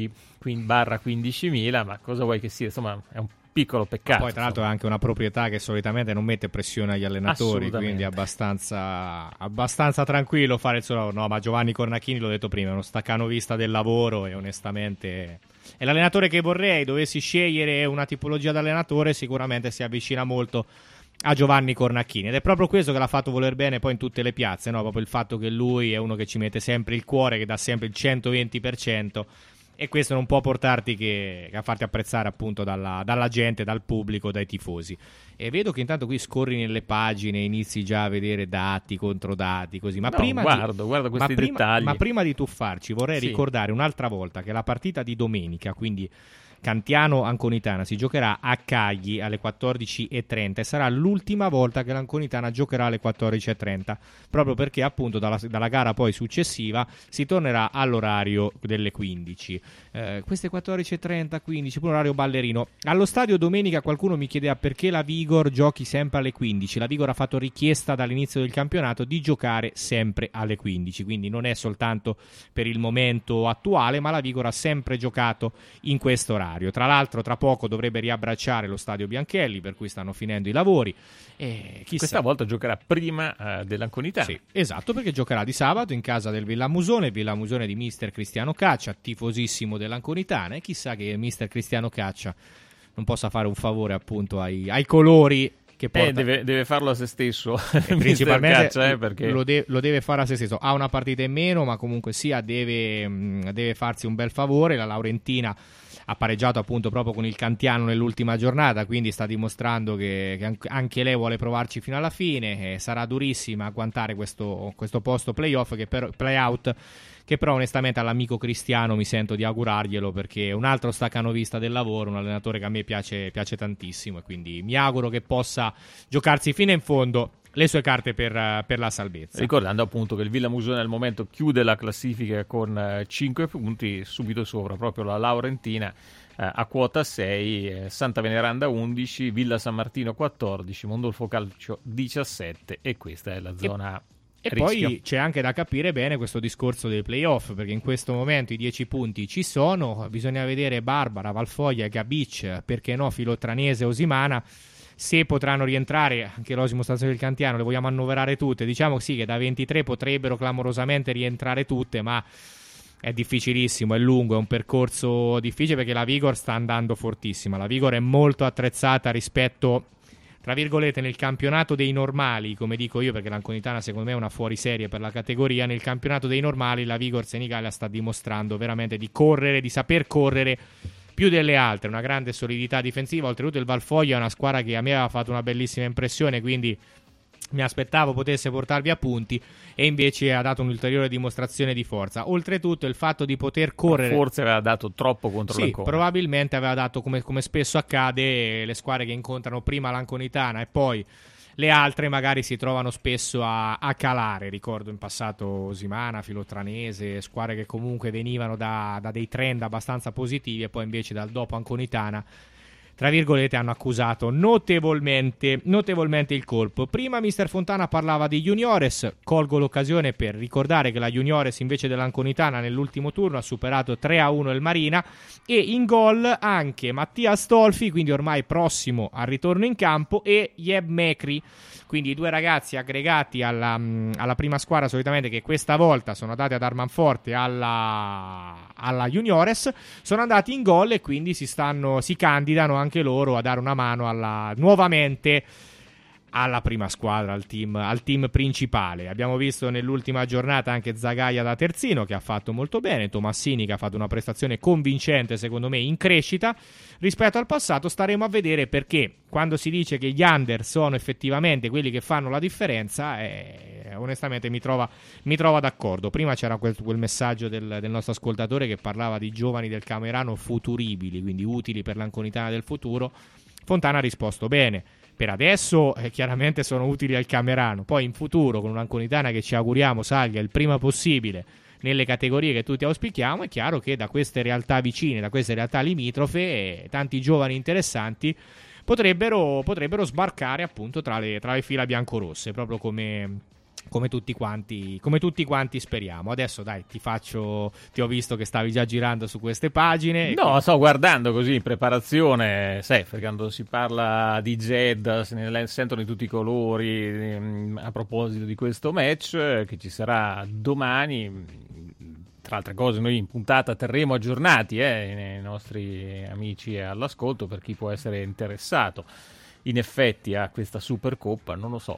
10-15.000, ma cosa vuoi che sia, insomma, è un piccolo peccato. Poi tra l'altro è anche una proprietà che solitamente non mette pressione agli allenatori, quindi è abbastanza tranquillo fare il suo lavoro. No, ma Giovanni Cornacchini, l'ho detto prima, è uno staccanovista del lavoro e onestamente è l'allenatore che vorrei. Dovessi scegliere una tipologia di allenatore, sicuramente si avvicina molto a Giovanni Cornacchini, ed è proprio questo che l'ha fatto voler bene poi in tutte le piazze, no? Proprio il fatto che lui è uno che ci mette sempre il cuore, che dà sempre il 120%, e questo non può portarti che a farti apprezzare appunto dalla gente, dal pubblico, dai tifosi. E vedo che intanto qui scorri nelle pagine, inizi già a vedere dati, controdati, così. Ma guarda questi dettagli. Ma prima di tuffarci vorrei ricordare un'altra volta che la partita di domenica, quindi Cantiano-Anconitana, si giocherà a Cagli alle 14:30 e sarà l'ultima volta che l'Anconitana giocherà alle 14:30, proprio perché appunto dalla gara poi successiva si tornerà all'orario delle 15. Queste 14:30, 15, un orario ballerino. Allo stadio domenica qualcuno mi chiedeva perché la Vigor giochi sempre alle 15. La Vigor ha fatto richiesta dall'inizio del campionato di giocare sempre alle 15, quindi non è soltanto per il momento attuale, ma la Vigor ha sempre giocato in questo orario. Tra l'altro tra poco dovrebbe riabbracciare lo stadio Bianchelli, per cui stanno finendo i lavori, e chissà. Questa volta giocherà prima dell'Anconitana. Sì, esatto, perché giocherà di sabato in casa del Villamusone, il Villamusone di mister Cristiano Caccia, tifosissimo dell'Anconitana, e chissà che mister Cristiano Caccia non possa fare un favore appunto ai colori che porta. Deve farlo a se stesso, principalmente Caccia, perché lo deve fare a se stesso. Ha una partita in meno, ma comunque sia deve farsi un bel favore. La Laurentina ha pareggiato appunto proprio con il Cantiano nell'ultima giornata, quindi sta dimostrando che anche lei vuole provarci fino alla fine. Sarà durissima agguantare questo posto playoff, play-out, che però onestamente all'amico Cristiano mi sento di augurarglielo, perché è un altro staccanovista del lavoro, un allenatore che a me piace tantissimo, e quindi mi auguro che possa giocarsi fino in fondo le sue carte per la salvezza. Ricordando appunto che il Villamusone al momento chiude la classifica con 5 punti, subito sopra proprio la Laurentina a quota 6, Santa Veneranda 11, Villa San Martino 14, Mondolfo Calcio 17, e questa è la zona e rischio. Poi c'è anche da capire bene questo discorso dei playoff, perché in questo momento i 10 punti ci sono, bisogna vedere Barbara, Valfoglia, Gabic, perché no Filotranese, Osimana, se potranno rientrare. Anche l'Osimo Stazione del Cantiano le vogliamo annoverare tutte, diciamo sì che da 23 potrebbero clamorosamente rientrare tutte, ma è difficilissimo, è lungo, è un percorso difficile, perché la Vigor sta andando fortissima, la Vigor è molto attrezzata rispetto, tra virgolette, nel campionato dei normali, come dico io, perché l'Anconitana secondo me è una fuoriserie per la categoria. Nel campionato dei normali la Vigor Senigallia sta dimostrando veramente di correre, di saper correre più delle altre, una grande solidità difensiva. Oltretutto il Valfoglia è una squadra che a me aveva fatto una bellissima impressione, quindi mi aspettavo potesse portarvi a punti, e invece ha dato un'ulteriore dimostrazione di forza. Oltretutto il fatto di poter correre, forse aveva dato troppo contro l'Ancona. Probabilmente aveva dato, come spesso accade, le squadre che incontrano prima l'Anconitana e poi le altre magari si trovano spesso a calare. Ricordo in passato Osimana, Filotranese, squadre che comunque venivano da dei trend abbastanza positivi, e poi invece dal dopo Anconitana, tra virgolette, hanno accusato notevolmente il colpo. Prima Mister Fontana parlava di Juniores, colgo l'occasione per ricordare che la Juniores invece dell'Anconitana nell'ultimo turno ha superato 3-1 il Marina, e in gol anche Mattia Stolfi, quindi ormai prossimo al ritorno in campo, e Jeb Mekri, quindi i due ragazzi aggregati alla prima squadra solitamente, che questa volta sono andati ad Armanforte alla Juniores, sono andati in gol, e quindi si candidano anche loro a dare una mano nuovamente alla prima squadra, al team principale. Abbiamo visto nell'ultima giornata anche Zagaia da terzino, che ha fatto molto bene, Tomassini che ha fatto una prestazione convincente, secondo me in crescita rispetto al passato. Staremo a vedere, perché quando si dice che gli under sono effettivamente quelli che fanno la differenza, onestamente mi trova d'accordo. Prima c'era quel messaggio del nostro ascoltatore che parlava di giovani del Camerano futuribili, quindi utili per l'Anconitana del futuro. Fontana ha risposto bene. Per adesso chiaramente sono utili al Camerano, poi in futuro con un'Anconitana che ci auguriamo salga il prima possibile nelle categorie che tutti auspichiamo, è chiaro che da queste realtà vicine, da queste realtà limitrofe, tanti giovani interessanti potrebbero sbarcare appunto tra le fila biancorosse, proprio come tutti quanti speriamo. Adesso dai, ti ho visto che stavi già girando su queste pagine. No, sto guardando così in preparazione, sai, perché quando si parla di Zed se ne sentono di tutti i colori a proposito di questo match che ci sarà domani. Tra altre cose noi in puntata terremo aggiornati i nostri amici all'ascolto, per chi può essere interessato in effetti a questa Supercoppa. Non lo so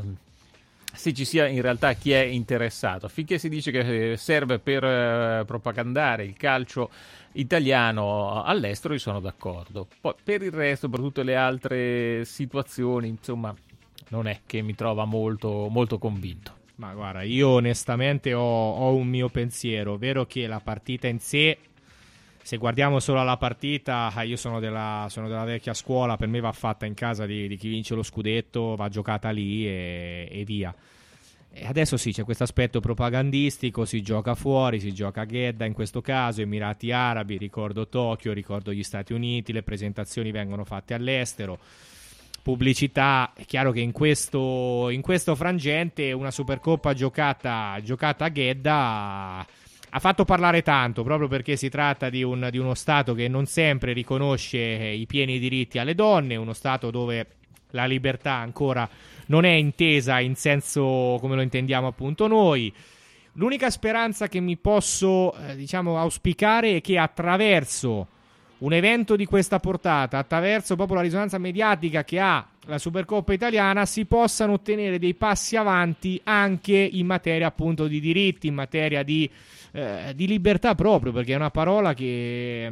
se ci sia in realtà chi è interessato. Finché si dice che serve per propagandare il calcio italiano all'estero, io sono d'accordo. Poi per il resto, per tutte le altre situazioni, insomma, non è che mi trova molto, molto convinto. Ma guarda, io onestamente ho un mio pensiero, ovvero che la partita in sé, se guardiamo solo alla partita, io sono della vecchia scuola, per me va fatta in casa di chi vince lo scudetto, va giocata lì e via. E adesso sì, c'è questo aspetto propagandistico, si gioca fuori, si gioca a Jeddah in questo caso, Emirati Arabi, ricordo Tokyo, ricordo gli Stati Uniti, le presentazioni vengono fatte all'estero, pubblicità. È chiaro che in questo frangente una Supercoppa giocata a Jeddah ha fatto parlare tanto, proprio perché si tratta di uno Stato che non sempre riconosce i pieni diritti alle donne, uno Stato dove la libertà ancora non è intesa in senso come lo intendiamo appunto noi. L'unica speranza che mi posso auspicare è che attraverso un evento di questa portata, attraverso proprio la risonanza mediatica che ha la Supercoppa italiana, si possano ottenere dei passi avanti anche in materia appunto di diritti, in materia di libertà proprio, perché è una parola che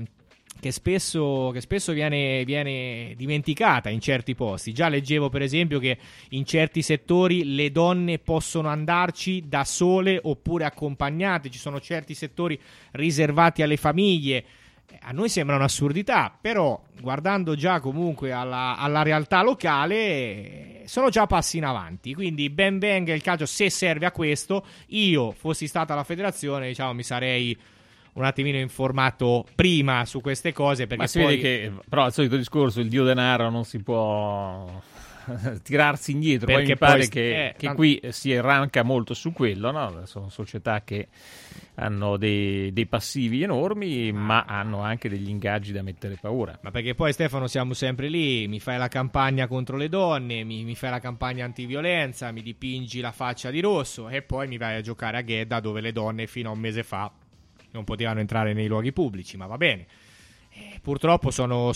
che spesso viene dimenticata in certi posti. Già leggevo per esempio che in certi settori le donne possono andarci da sole oppure accompagnate, ci sono certi settori riservati alle famiglie. A noi sembra un'assurdità, però guardando già comunque alla realtà locale sono già passi in avanti, quindi ben venga il calcio se serve a questo. Io fossi stata la federazione, diciamo, mi sarei un attimino informato prima su queste cose, perché ma si vede che, però al solito discorso, il dio denaro non si può tirarsi indietro, poi mi pare che qui si arranca molto su quello, no? Sono società che hanno dei passivi enormi, ma hanno anche degli ingaggi da mettere paura. Ma perché poi, Stefano, siamo sempre lì, mi fai la campagna contro le donne, mi fai la campagna antiviolenza, mi dipingi la faccia di rosso e poi mi vai a giocare a Ghedda, dove le donne fino a un mese fa non potevano entrare nei luoghi pubblici, ma va bene. Purtroppo sono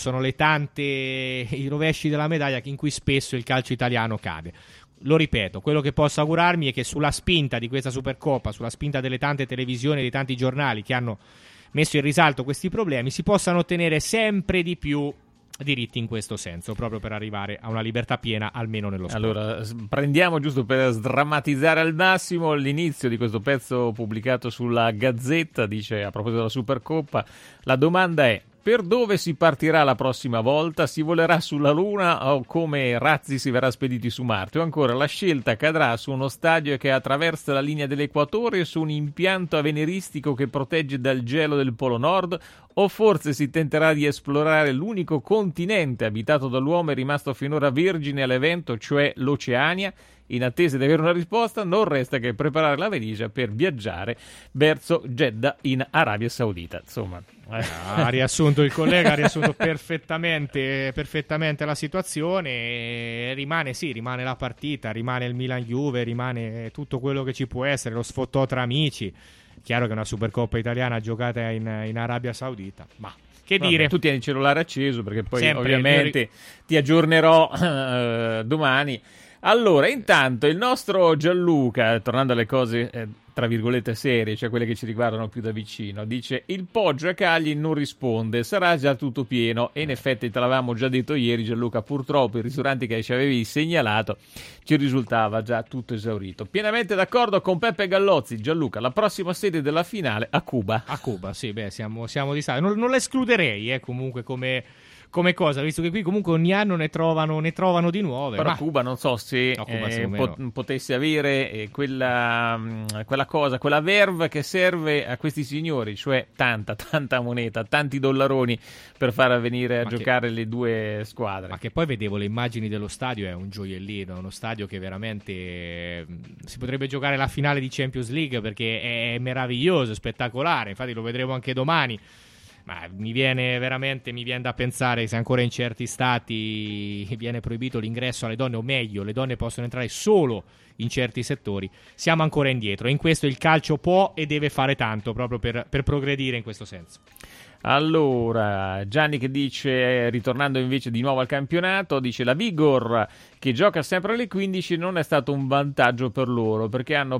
i rovesci della medaglia in cui spesso il calcio italiano cade. Lo ripeto, quello che posso augurarmi è che sulla spinta di questa Supercoppa, sulla spinta delle tante televisioni e dei tanti giornali che hanno messo in risalto questi problemi, si possano ottenere sempre di più diritti in questo senso, proprio per arrivare a una libertà piena almeno nello sport. Allora, prendiamo, giusto per sdrammatizzare al massimo, l'inizio di questo pezzo pubblicato sulla Gazzetta. Dice, a proposito della Supercoppa, la domanda è: per dove si partirà la prossima volta? Si volerà sulla Luna o come razzi si verrà spediti su Marte? O ancora, la scelta cadrà su uno stadio che attraversa la linea dell'equatore o su un impianto avveniristico che protegge dal gelo del Polo Nord? O forse si tenterà di esplorare l'unico continente abitato dall'uomo e rimasto finora vergine all'evento, cioè l'Oceania? In attesa di avere una risposta, non resta che preparare la valigia per viaggiare verso Jeddah in Arabia Saudita. Insomma, ha riassunto il collega, ha riassunto perfettamente la situazione. Rimane la partita, rimane il Milan-Juve, rimane tutto quello che ci può essere, lo sfottò tra amici. Chiaro che una Supercoppa italiana giocata in Arabia Saudita, ma che dire? Tu tieni il cellulare acceso, perché poi sempre, ovviamente ti aggiornerò domani. Allora, intanto il nostro Gianluca, tornando alle cose tra virgolette serie, cioè quelle che ci riguardano più da vicino, dice: il Poggio a Cagli non risponde, sarà già tutto pieno. E in effetti te l'avevamo già detto ieri, Gianluca, purtroppo i ristoranti che ci avevi segnalato ci risultava già tutto esaurito. Pienamente d'accordo con Peppe Gallozzi. Gianluca, la prossima sede della finale a Cuba. A Cuba, sì, beh, siamo di stato. Non l'escluderei comunque come cosa, visto che qui comunque ogni anno ne trovano di nuove. Però Cuba non so se potesse avere quella cosa, quella verve che serve a questi signori, cioè tanta moneta, tanti dollaroni per far venire a giocare le due squadre. Ma che poi vedevo le immagini dello stadio, è un gioiellino, uno stadio che veramente si potrebbe giocare la finale di Champions League, perché è meraviglioso, spettacolare, infatti lo vedremo anche domani. Ma mi viene da pensare, se ancora in certi stati viene proibito l'ingresso alle donne, o meglio, le donne possono entrare solo in certi settori, siamo ancora indietro. In questo il calcio può e deve fare tanto proprio per progredire in questo senso. Allora, Gianni che dice, ritornando invece di nuovo al campionato, dice: la Vigor che gioca sempre alle 15 non è stato un vantaggio per loro, perché hanno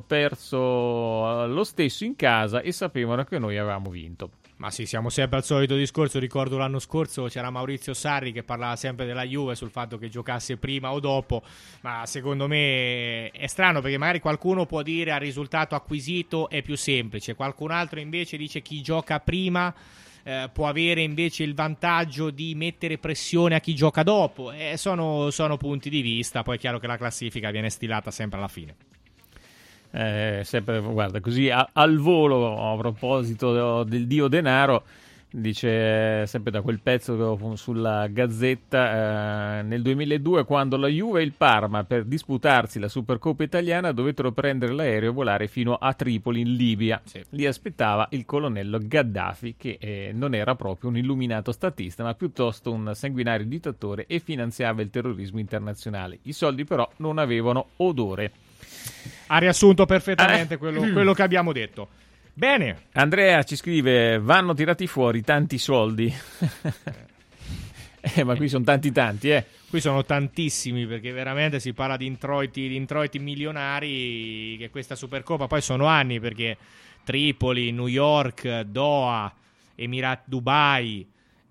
perso lo stesso in casa e sapevano che noi avevamo vinto. Ma sì, siamo sempre al solito discorso. Ricordo l'anno scorso c'era Maurizio Sarri che parlava sempre della Juve, sul fatto che giocasse prima o dopo, ma secondo me è strano, perché magari qualcuno può dire al risultato acquisito è più semplice, qualcun altro invece dice chi gioca prima può avere invece il vantaggio di mettere pressione a chi gioca dopo. Sono punti di vista, poi è chiaro che la classifica viene stilata sempre alla fine. Sempre, guarda, così al volo, a proposito del dio denaro, dice sempre da quel pezzo sulla Gazzetta, nel 2002, quando la Juve e il Parma, per disputarsi la Supercoppa italiana, dovettero prendere l'aereo e volare fino a Tripoli in Libia. Sì. Lì aspettava il colonnello Ghaddafi, che non era proprio un illuminato statista, ma piuttosto un sanguinario dittatore, e finanziava il terrorismo internazionale. I soldi però non avevano odore. Ha riassunto perfettamente quello che abbiamo detto. Bene. Andrea ci scrive: vanno tirati fuori tanti soldi. Ma qui sono tanti. Qui sono tantissimi, perché veramente si parla di introiti milionari, che questa Supercoppa poi sono anni, perché Tripoli, New York, Doha, Emirat, Dubai,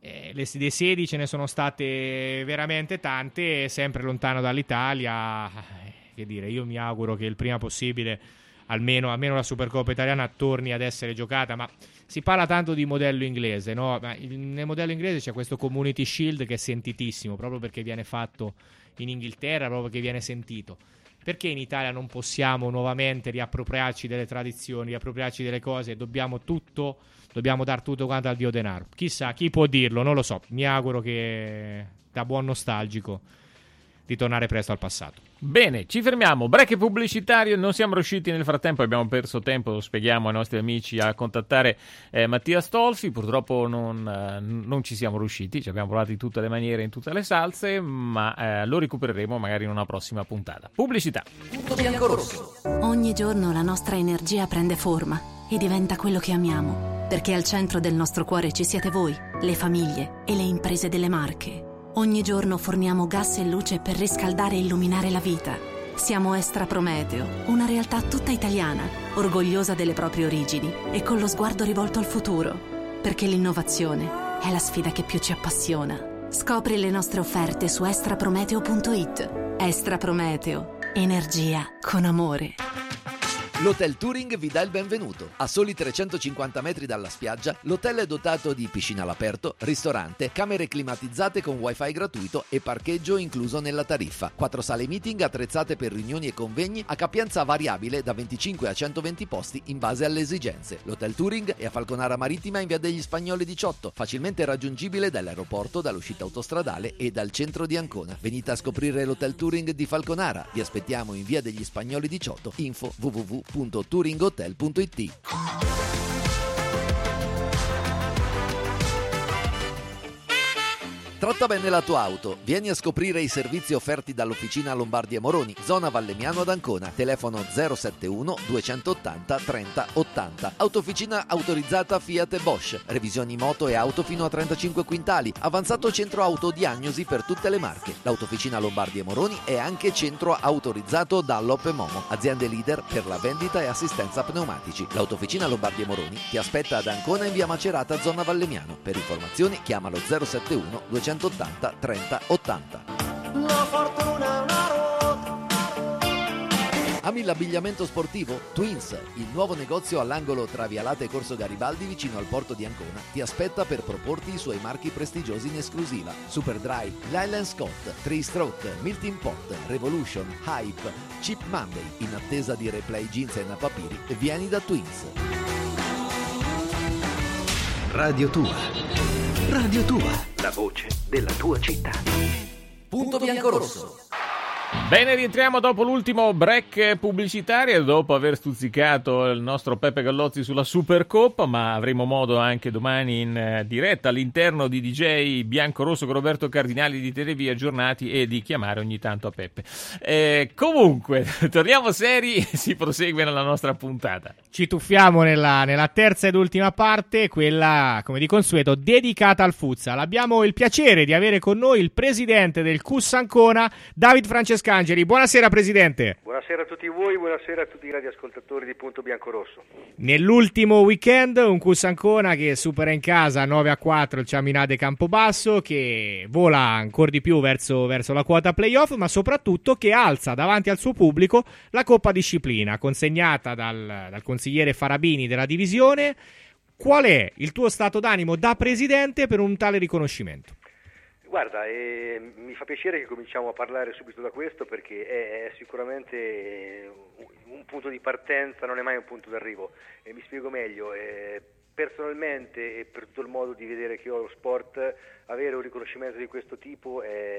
le sedi ce ne sono state veramente tante, sempre lontano dall'Italia. Che dire, io mi auguro che il prima possibile almeno la Supercoppa italiana torni ad essere giocata, ma si parla tanto di modello inglese, no? Ma nel modello inglese c'è questo Community Shield che è sentitissimo, proprio perché viene fatto in Inghilterra, proprio perché viene sentito. Perché in Italia non possiamo nuovamente riappropriarci delle tradizioni, riappropriarci delle cose, dobbiamo dar tutto quanto al dio denaro? Chissà, chi può dirlo, non lo so. Mi auguro che, da buon nostalgico, di tornare presto al passato. Bene, ci fermiamo, break pubblicitario, non siamo riusciti nel frattempo, abbiamo perso tempo, lo spieghiamo ai nostri amici, a contattare Mattia Stolfi, purtroppo non ci siamo riusciti, ci abbiamo provato in tutte le maniere, in tutte le salse, ma lo recupereremo magari in una prossima puntata. Pubblicità. Punto bianco-rosso. Ogni giorno la nostra energia prende forma e diventa quello che amiamo, perché al centro del nostro cuore ci siete voi, le famiglie e le imprese delle Marche. Ogni giorno forniamo gas e luce per riscaldare e illuminare la vita. Siamo Estra Prometeo, una realtà tutta italiana, orgogliosa delle proprie origini e con lo sguardo rivolto al futuro. Perché l'innovazione è la sfida che più ci appassiona. Scopri le nostre offerte su extraprometeo.it. Estra Prometeo, energia con amore. L'Hotel Touring vi dà il benvenuto. A soli 350 metri dalla spiaggia, l'hotel è dotato di piscina all'aperto, ristorante, camere climatizzate con wifi gratuito e parcheggio incluso nella tariffa. 4 sale meeting attrezzate per riunioni e convegni a capienza variabile da 25 a 120 posti in base alle esigenze. L'Hotel Touring è a Falconara Marittima in via degli Spagnoli 18, facilmente raggiungibile dall'aeroporto, dall'uscita autostradale e dal centro di Ancona. Venite a scoprire l'Hotel Touring di Falconara. Vi aspettiamo in via degli Spagnoli 18. Info www.touringhotel.it. Tratta bene la tua auto. Vieni a scoprire i servizi offerti dall'Officina Lombardi e Moroni, zona Valemiano ad Ancona. Telefono 071 280 30 80. Autofficina autorizzata Fiat e Bosch. Revisioni moto e auto fino a 35 quintali. Avanzato centro autodiagnosi per tutte le marche. L'Autofficina Lombardi e Moroni è anche centro autorizzato Dunlop e Momo, aziende leader per la vendita e assistenza pneumatici. L'Autofficina Lombardi e Moroni ti aspetta ad Ancona in via Macerata, zona Valemiano. Per informazioni chiamalo 071 280 30 80. La fortuna è una ruota. Ami l'abbigliamento sportivo? Twins, il nuovo negozio all'angolo tra Vialate e Corso Garibaldi vicino al porto di Ancona, ti aspetta per proporti i suoi marchi prestigiosi in esclusiva. Superdry, Lylan Scott, 3-Stroke, Milton Pot, Revolution, Hype, Cheap Monday. In attesa di replay jeans e napapiri, vieni da Twins. Radio Tua. Radio Tua, la voce della tua città. Punto bianco-rosso. Bene, rientriamo dopo l'ultimo break pubblicitario, dopo aver stuzzicato il nostro Peppe Gallozzi sulla Supercoppa, ma avremo modo anche domani in diretta all'interno di DJ Biancorosso con Roberto Cardinali di Televia aggiornati e di chiamare ogni tanto a Peppe. Comunque, torniamo seri e si prosegue nella nostra puntata. Ci tuffiamo nella terza ed ultima parte, quella, come di consueto, dedicata al futsal. Abbiamo il piacere di avere con noi il presidente del CUS Ancona, David Francescangeli. Buonasera presidente. Buonasera a tutti voi, buonasera a tutti i radioascoltatori di Punto Biancorosso. Nell'ultimo weekend un CUS Ancona che supera in casa 9-4 il Ciaminade Campobasso, che vola ancora di più verso la quota playoff, ma soprattutto che alza davanti al suo pubblico la Coppa Disciplina consegnata dal consigliere Farabini della divisione. Qual è il tuo stato d'animo da presidente per un tale riconoscimento? Guarda, mi fa piacere che cominciamo a parlare subito da questo, perché è sicuramente un punto di partenza, non è mai un punto d'arrivo. Mi spiego meglio. Personalmente e per tutto il modo di vedere che ho lo sport, avere un riconoscimento di questo tipo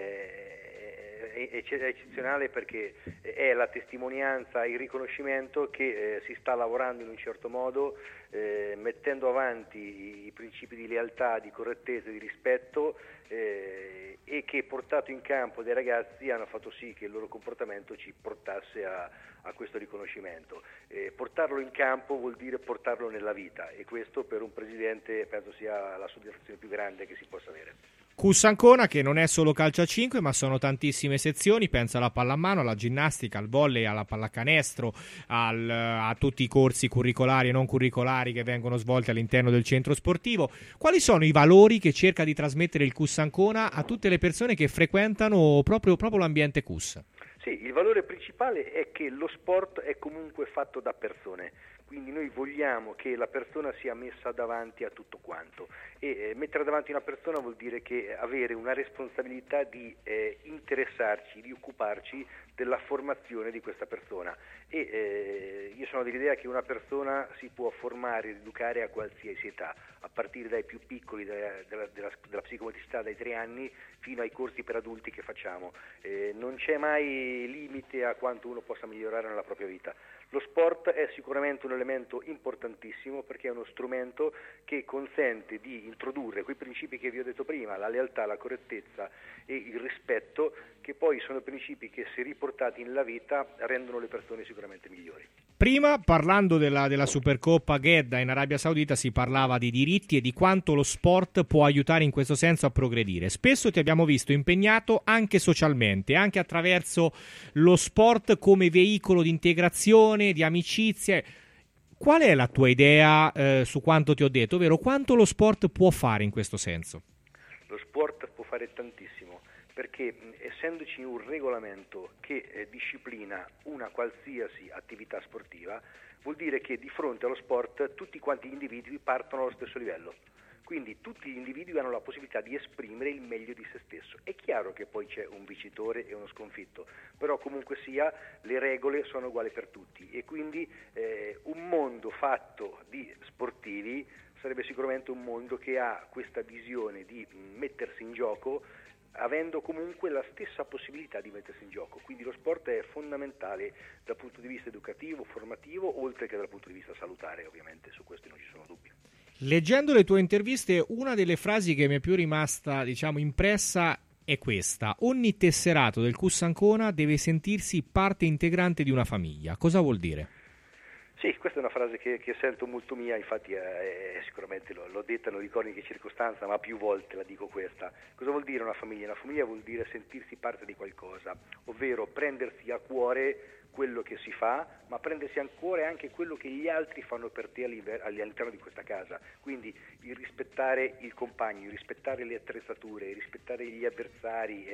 è eccezionale, perché è la testimonianza, il riconoscimento che si sta lavorando in un certo modo, mettendo avanti i principi di lealtà, di correttezza, di rispetto, e che portato in campo dai ragazzi hanno fatto sì che il loro comportamento ci portasse a questo riconoscimento. Portarlo in campo vuol dire portarlo nella vita, e questo per un presidente penso sia la soddisfazione più grande che si possa avere. CUS Ancona, che non è solo calcio a 5, ma sono tantissime sezioni, penso alla pallamano, alla ginnastica, al volley, alla pallacanestro, a tutti i corsi curricolari e non curricolari che vengono svolti all'interno del centro sportivo. Quali sono i valori che cerca di trasmettere il CUS Ancona a tutte le persone che frequentano proprio l'ambiente CUS? Sì, il valore principale è che lo sport è comunque fatto da persone, quindi noi vogliamo che la persona sia messa davanti a tutto quanto, e mettere davanti una persona vuol dire che avere una responsabilità di interessarci, di occuparci della formazione di questa persona, e io sono dell'idea che una persona si può formare ed educare a qualsiasi età, a partire dai più piccoli, della psicomotricità dai 3 anni fino ai corsi per adulti che facciamo. Non c'è mai limite a quanto uno possa migliorare nella propria vita. Lo sport è sicuramente un elemento importantissimo perché è uno strumento che consente di introdurre quei principi che vi ho detto prima, la lealtà, la correttezza e il rispetto, che poi sono principi che, se riportati nella vita, rendono le persone sicuramente migliori. Prima, parlando della Supercoppa Jeddah in Arabia Saudita, si parlava di diritti e di quanto lo sport può aiutare in questo senso a progredire. Spesso ti abbiamo visto impegnato anche socialmente, anche attraverso lo sport come veicolo di integrazione, di amicizie. Qual è la tua idea su quanto ti ho detto, ovvero quanto lo sport può fare in questo senso? Lo sport può fare tantissimo, perché essendoci un regolamento che disciplina una qualsiasi attività sportiva, vuol dire che di fronte allo sport tutti quanti gli individui partono allo stesso livello. Quindi tutti gli individui hanno la possibilità di esprimere il meglio di se stesso. È chiaro che poi c'è un vincitore e uno sconfitto, però comunque sia le regole sono uguali per tutti, e quindi un mondo fatto di sportivi sarebbe sicuramente un mondo che ha questa visione di mettersi in gioco, avendo comunque la stessa possibilità di mettersi in gioco. Quindi lo sport è fondamentale dal punto di vista educativo, formativo, oltre che dal punto di vista salutare, ovviamente, su questo non ci sono dubbi. Leggendo le tue interviste, una delle frasi che mi è più rimasta, impressa è questa: ogni tesserato del CUS Ancona deve sentirsi parte integrante di una famiglia. Cosa vuol dire? Sì, questa è una frase che sento molto mia, infatti sicuramente l'ho detta, non ricordo in che circostanza, ma più volte la dico questa. Cosa vuol dire una famiglia? Una famiglia vuol dire sentirsi parte di qualcosa, ovvero prendersi a cuore quello che si fa, ma prendersi a cuore anche quello che gli altri fanno per te all'interno di questa casa. Quindi il rispettare il compagno, il rispettare le attrezzature, il rispettare gli avversari,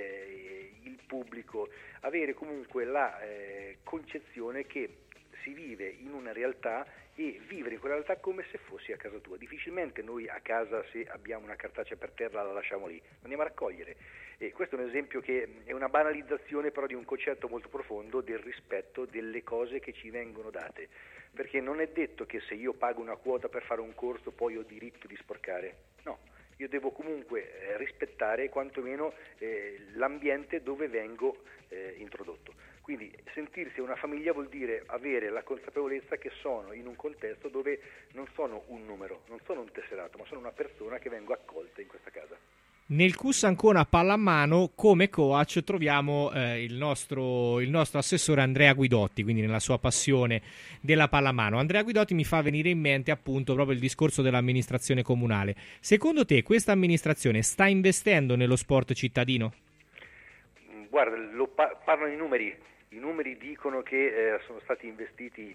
il pubblico, avere comunque la concezione che si vive in una realtà e vivere in quella realtà come se fossi a casa tua. Difficilmente noi a casa, se abbiamo una cartacea per terra, la lasciamo lì, andiamo a raccogliere. E questo è un esempio che è una banalizzazione però di un concetto molto profondo del rispetto delle cose che ci vengono date, perché non è detto che se io pago una quota per fare un corso poi ho diritto di sporcare. No, io devo comunque rispettare quantomeno l'ambiente dove vengo introdotto. Quindi sentirsi una famiglia vuol dire avere la consapevolezza che sono in un contesto dove non sono un numero, non sono un tesserato, ma sono una persona che vengo accolta in questa casa. Nel CUS Ancona Pallamano come coach troviamo il nostro assessore Andrea Guidotti, quindi nella sua passione della pallamano. Andrea Guidotti mi fa venire in mente appunto proprio il discorso dell'amministrazione comunale. Secondo te questa amministrazione sta investendo nello sport cittadino? Guarda, parlano i numeri. I numeri dicono che sono stati investiti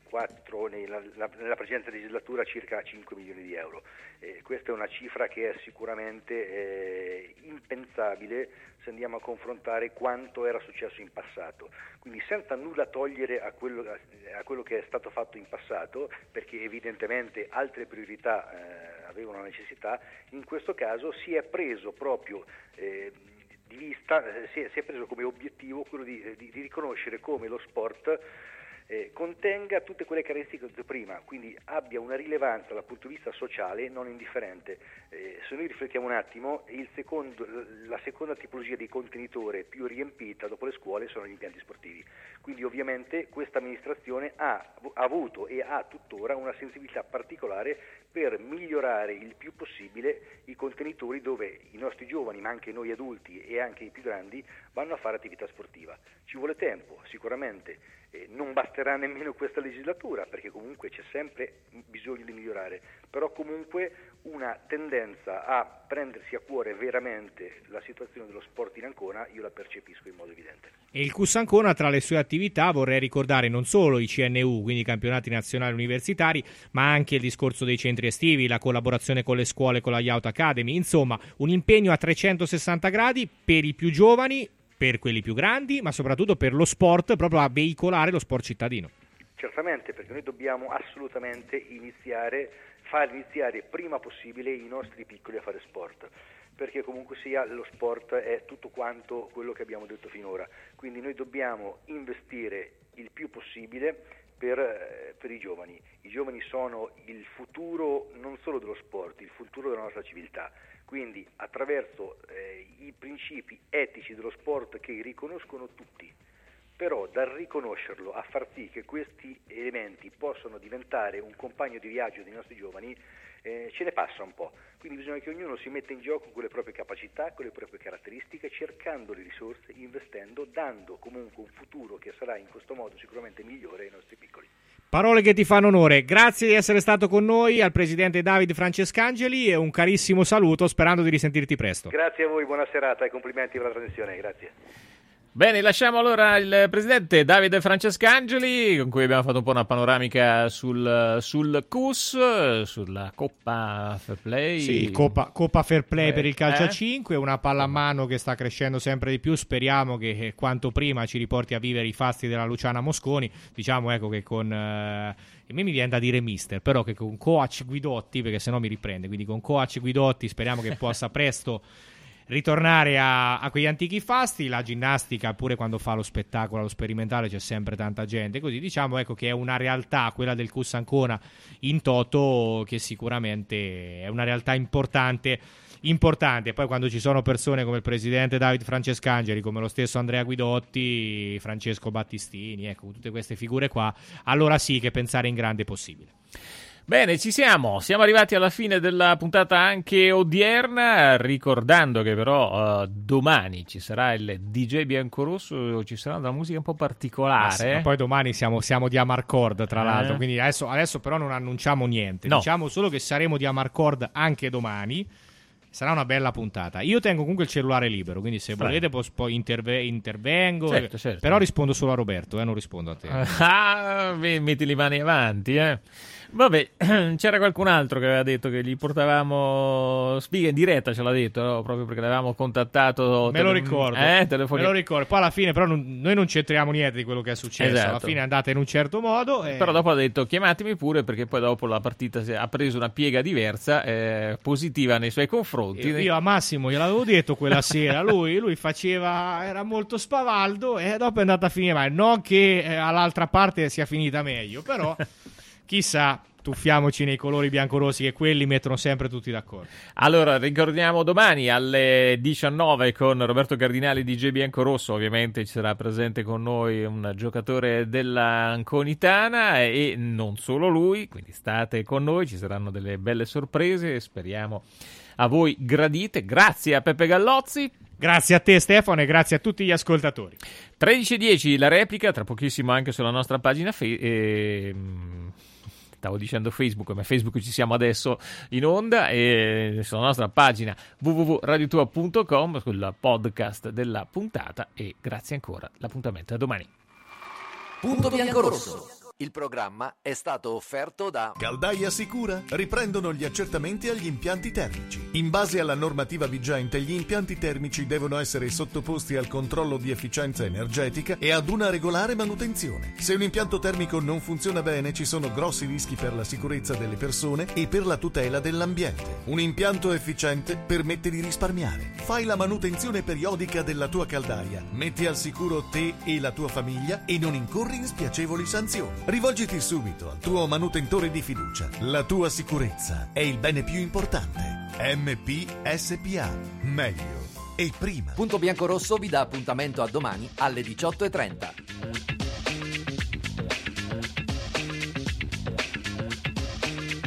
nella precedente legislatura circa 5 milioni di euro. Questa è una cifra che è sicuramente impensabile se andiamo a confrontare quanto era successo in passato. Quindi senza nulla togliere a quello che è stato fatto in passato, perché evidentemente altre priorità avevano necessità, in questo caso si è preso proprio di vista, si è preso come obiettivo quello di riconoscere come lo sport contenga tutte quelle caratteristiche che ho detto prima, quindi abbia una rilevanza dal punto di vista sociale non indifferente. Se noi riflettiamo un attimo, la seconda tipologia di contenitore più riempita dopo le scuole sono gli impianti sportivi, quindi ovviamente questa amministrazione ha avuto e ha tuttora una sensibilità particolare per migliorare il più possibile i contenitori dove i nostri giovani, ma anche noi adulti e anche i più grandi, vanno a fare attività sportiva. Ci vuole tempo, sicuramente, Non basterà nemmeno questa legislatura, perché comunque c'è sempre bisogno di migliorare, però comunque una tendenza a prendersi a cuore veramente la situazione dello sport in Ancona io la percepisco in modo evidente. E il CUS Ancona, tra le sue attività, vorrei ricordare non solo i CNU, quindi i campionati nazionali universitari, ma anche il discorso dei centri estivi, la collaborazione con le scuole, con la Youth Academy, insomma un impegno a 360 gradi per i più giovani, per quelli più grandi, ma soprattutto per lo sport, proprio a veicolare lo sport cittadino. Certamente, perché noi dobbiamo assolutamente far iniziare prima possibile i nostri piccoli a fare sport, perché comunque sia lo sport è tutto quanto quello che abbiamo detto finora, quindi noi dobbiamo investire il più possibile per i giovani. I giovani sono il futuro non solo dello sport, il futuro della nostra civiltà. Quindi attraverso i principi etici dello sport che riconoscono tutti, però dal riconoscerlo a far sì che questi elementi possano diventare un compagno di viaggio dei nostri giovani, ce ne passa un po'. Quindi bisogna che ognuno si metta in gioco con le proprie capacità, con le proprie caratteristiche, cercando le risorse, investendo, dando comunque un futuro che sarà in questo modo sicuramente migliore ai nostri piccoli. Parole che ti fanno onore. Grazie di essere stato con noi, al presidente David Francescangeli, e un carissimo saluto, sperando di risentirti presto. Grazie a voi, buona serata e complimenti per la trasmissione, grazie. Bene, lasciamo allora il presidente Davide Francescangeli, con cui abbiamo fatto un po' una panoramica sul CUS, sulla Coppa Fair Play. Sì, Coppa Fair Play per il calcio a 5, una pallamano che sta crescendo sempre di più. Speriamo che quanto prima ci riporti a vivere i fasti della Luciana Mosconi. Diciamo che con... a me mi viene da dire mister, però che con coach Guidotti, perché sennò mi riprende, quindi con coach Guidotti speriamo che possa presto ritornare a quegli antichi fasti. La ginnastica, pure quando fa lo spettacolo, lo sperimentale, c'è sempre tanta gente, così diciamo che è una realtà, quella del CUS Ancona in toto, che sicuramente è una realtà importante. Poi quando ci sono persone come il presidente David Francescangeli, come lo stesso Andrea Guidotti, Francesco Battistini, tutte queste figure qua, allora sì che pensare in grande è possibile. Bene, siamo arrivati alla fine della puntata anche odierna, ricordando che però domani ci sarà il DJ Biancorosso, ci sarà una musica un po' particolare. Sì, ma poi domani siamo di Amarcord, tra l'altro, quindi adesso però non annunciamo niente, no. Diciamo solo che saremo di Amarcord anche domani. Sarà una bella puntata. Io tengo comunque il cellulare libero, quindi se volete poi intervengo. Certo. Però rispondo solo a Roberto, non rispondo a te. Metti le mani avanti, Vabbè, c'era qualcun altro che aveva detto che gli portavamo Spiga in diretta, ce l'ha detto, no? Proprio perché l'avevamo contattato. Me lo ricordo. Poi alla fine però noi non c'entriamo niente di quello che è successo. Esatto. Alla fine è andata in un certo modo. Però dopo ha detto chiamatemi pure, perché poi dopo la partita ha preso una piega diversa, positiva nei suoi confronti. Io a Massimo gliel'avevo detto quella sera, lui era molto spavaldo, e dopo è andata a finire male. Non che all'altra parte sia finita meglio, però chissà, tuffiamoci nei colori biancorossi, che quelli mettono sempre tutti d'accordo. Allora, ricordiamo domani alle 19 con Roberto Cardinali DJ Biancorosso. Ovviamente ci sarà presente con noi un giocatore della Anconitana e non solo lui, quindi state con noi, ci saranno delle belle sorprese, speriamo a voi gradite. Grazie a Peppe Gallozzi. Grazie a te Stefano e grazie a tutti gli ascoltatori. 13:10 la replica, tra pochissimo anche sulla nostra pagina stavo dicendo Facebook, ma Facebook ci siamo adesso in onda, e sulla nostra pagina www.radiotua.com sul podcast della puntata. E grazie ancora, l'appuntamento è domani. Punto Biancorosso. Il programma è stato offerto da Caldaia Sicura. Riprendono gli accertamenti agli impianti termici. In base alla normativa vigente, gli impianti termici devono essere sottoposti al controllo di efficienza energetica e ad una regolare manutenzione. Se un impianto termico non funziona bene, ci sono grossi rischi per la sicurezza delle persone e per la tutela dell'ambiente. Un impianto efficiente permette di risparmiare. Fai la manutenzione periodica della tua caldaia, metti al sicuro te e la tua famiglia e non incorri in spiacevoli sanzioni. Rivolgiti subito al tuo manutentore di fiducia. La tua sicurezza è il bene più importante. MP SPA. Meglio e prima. Punto Biancorosso vi dà appuntamento a domani alle 18:30.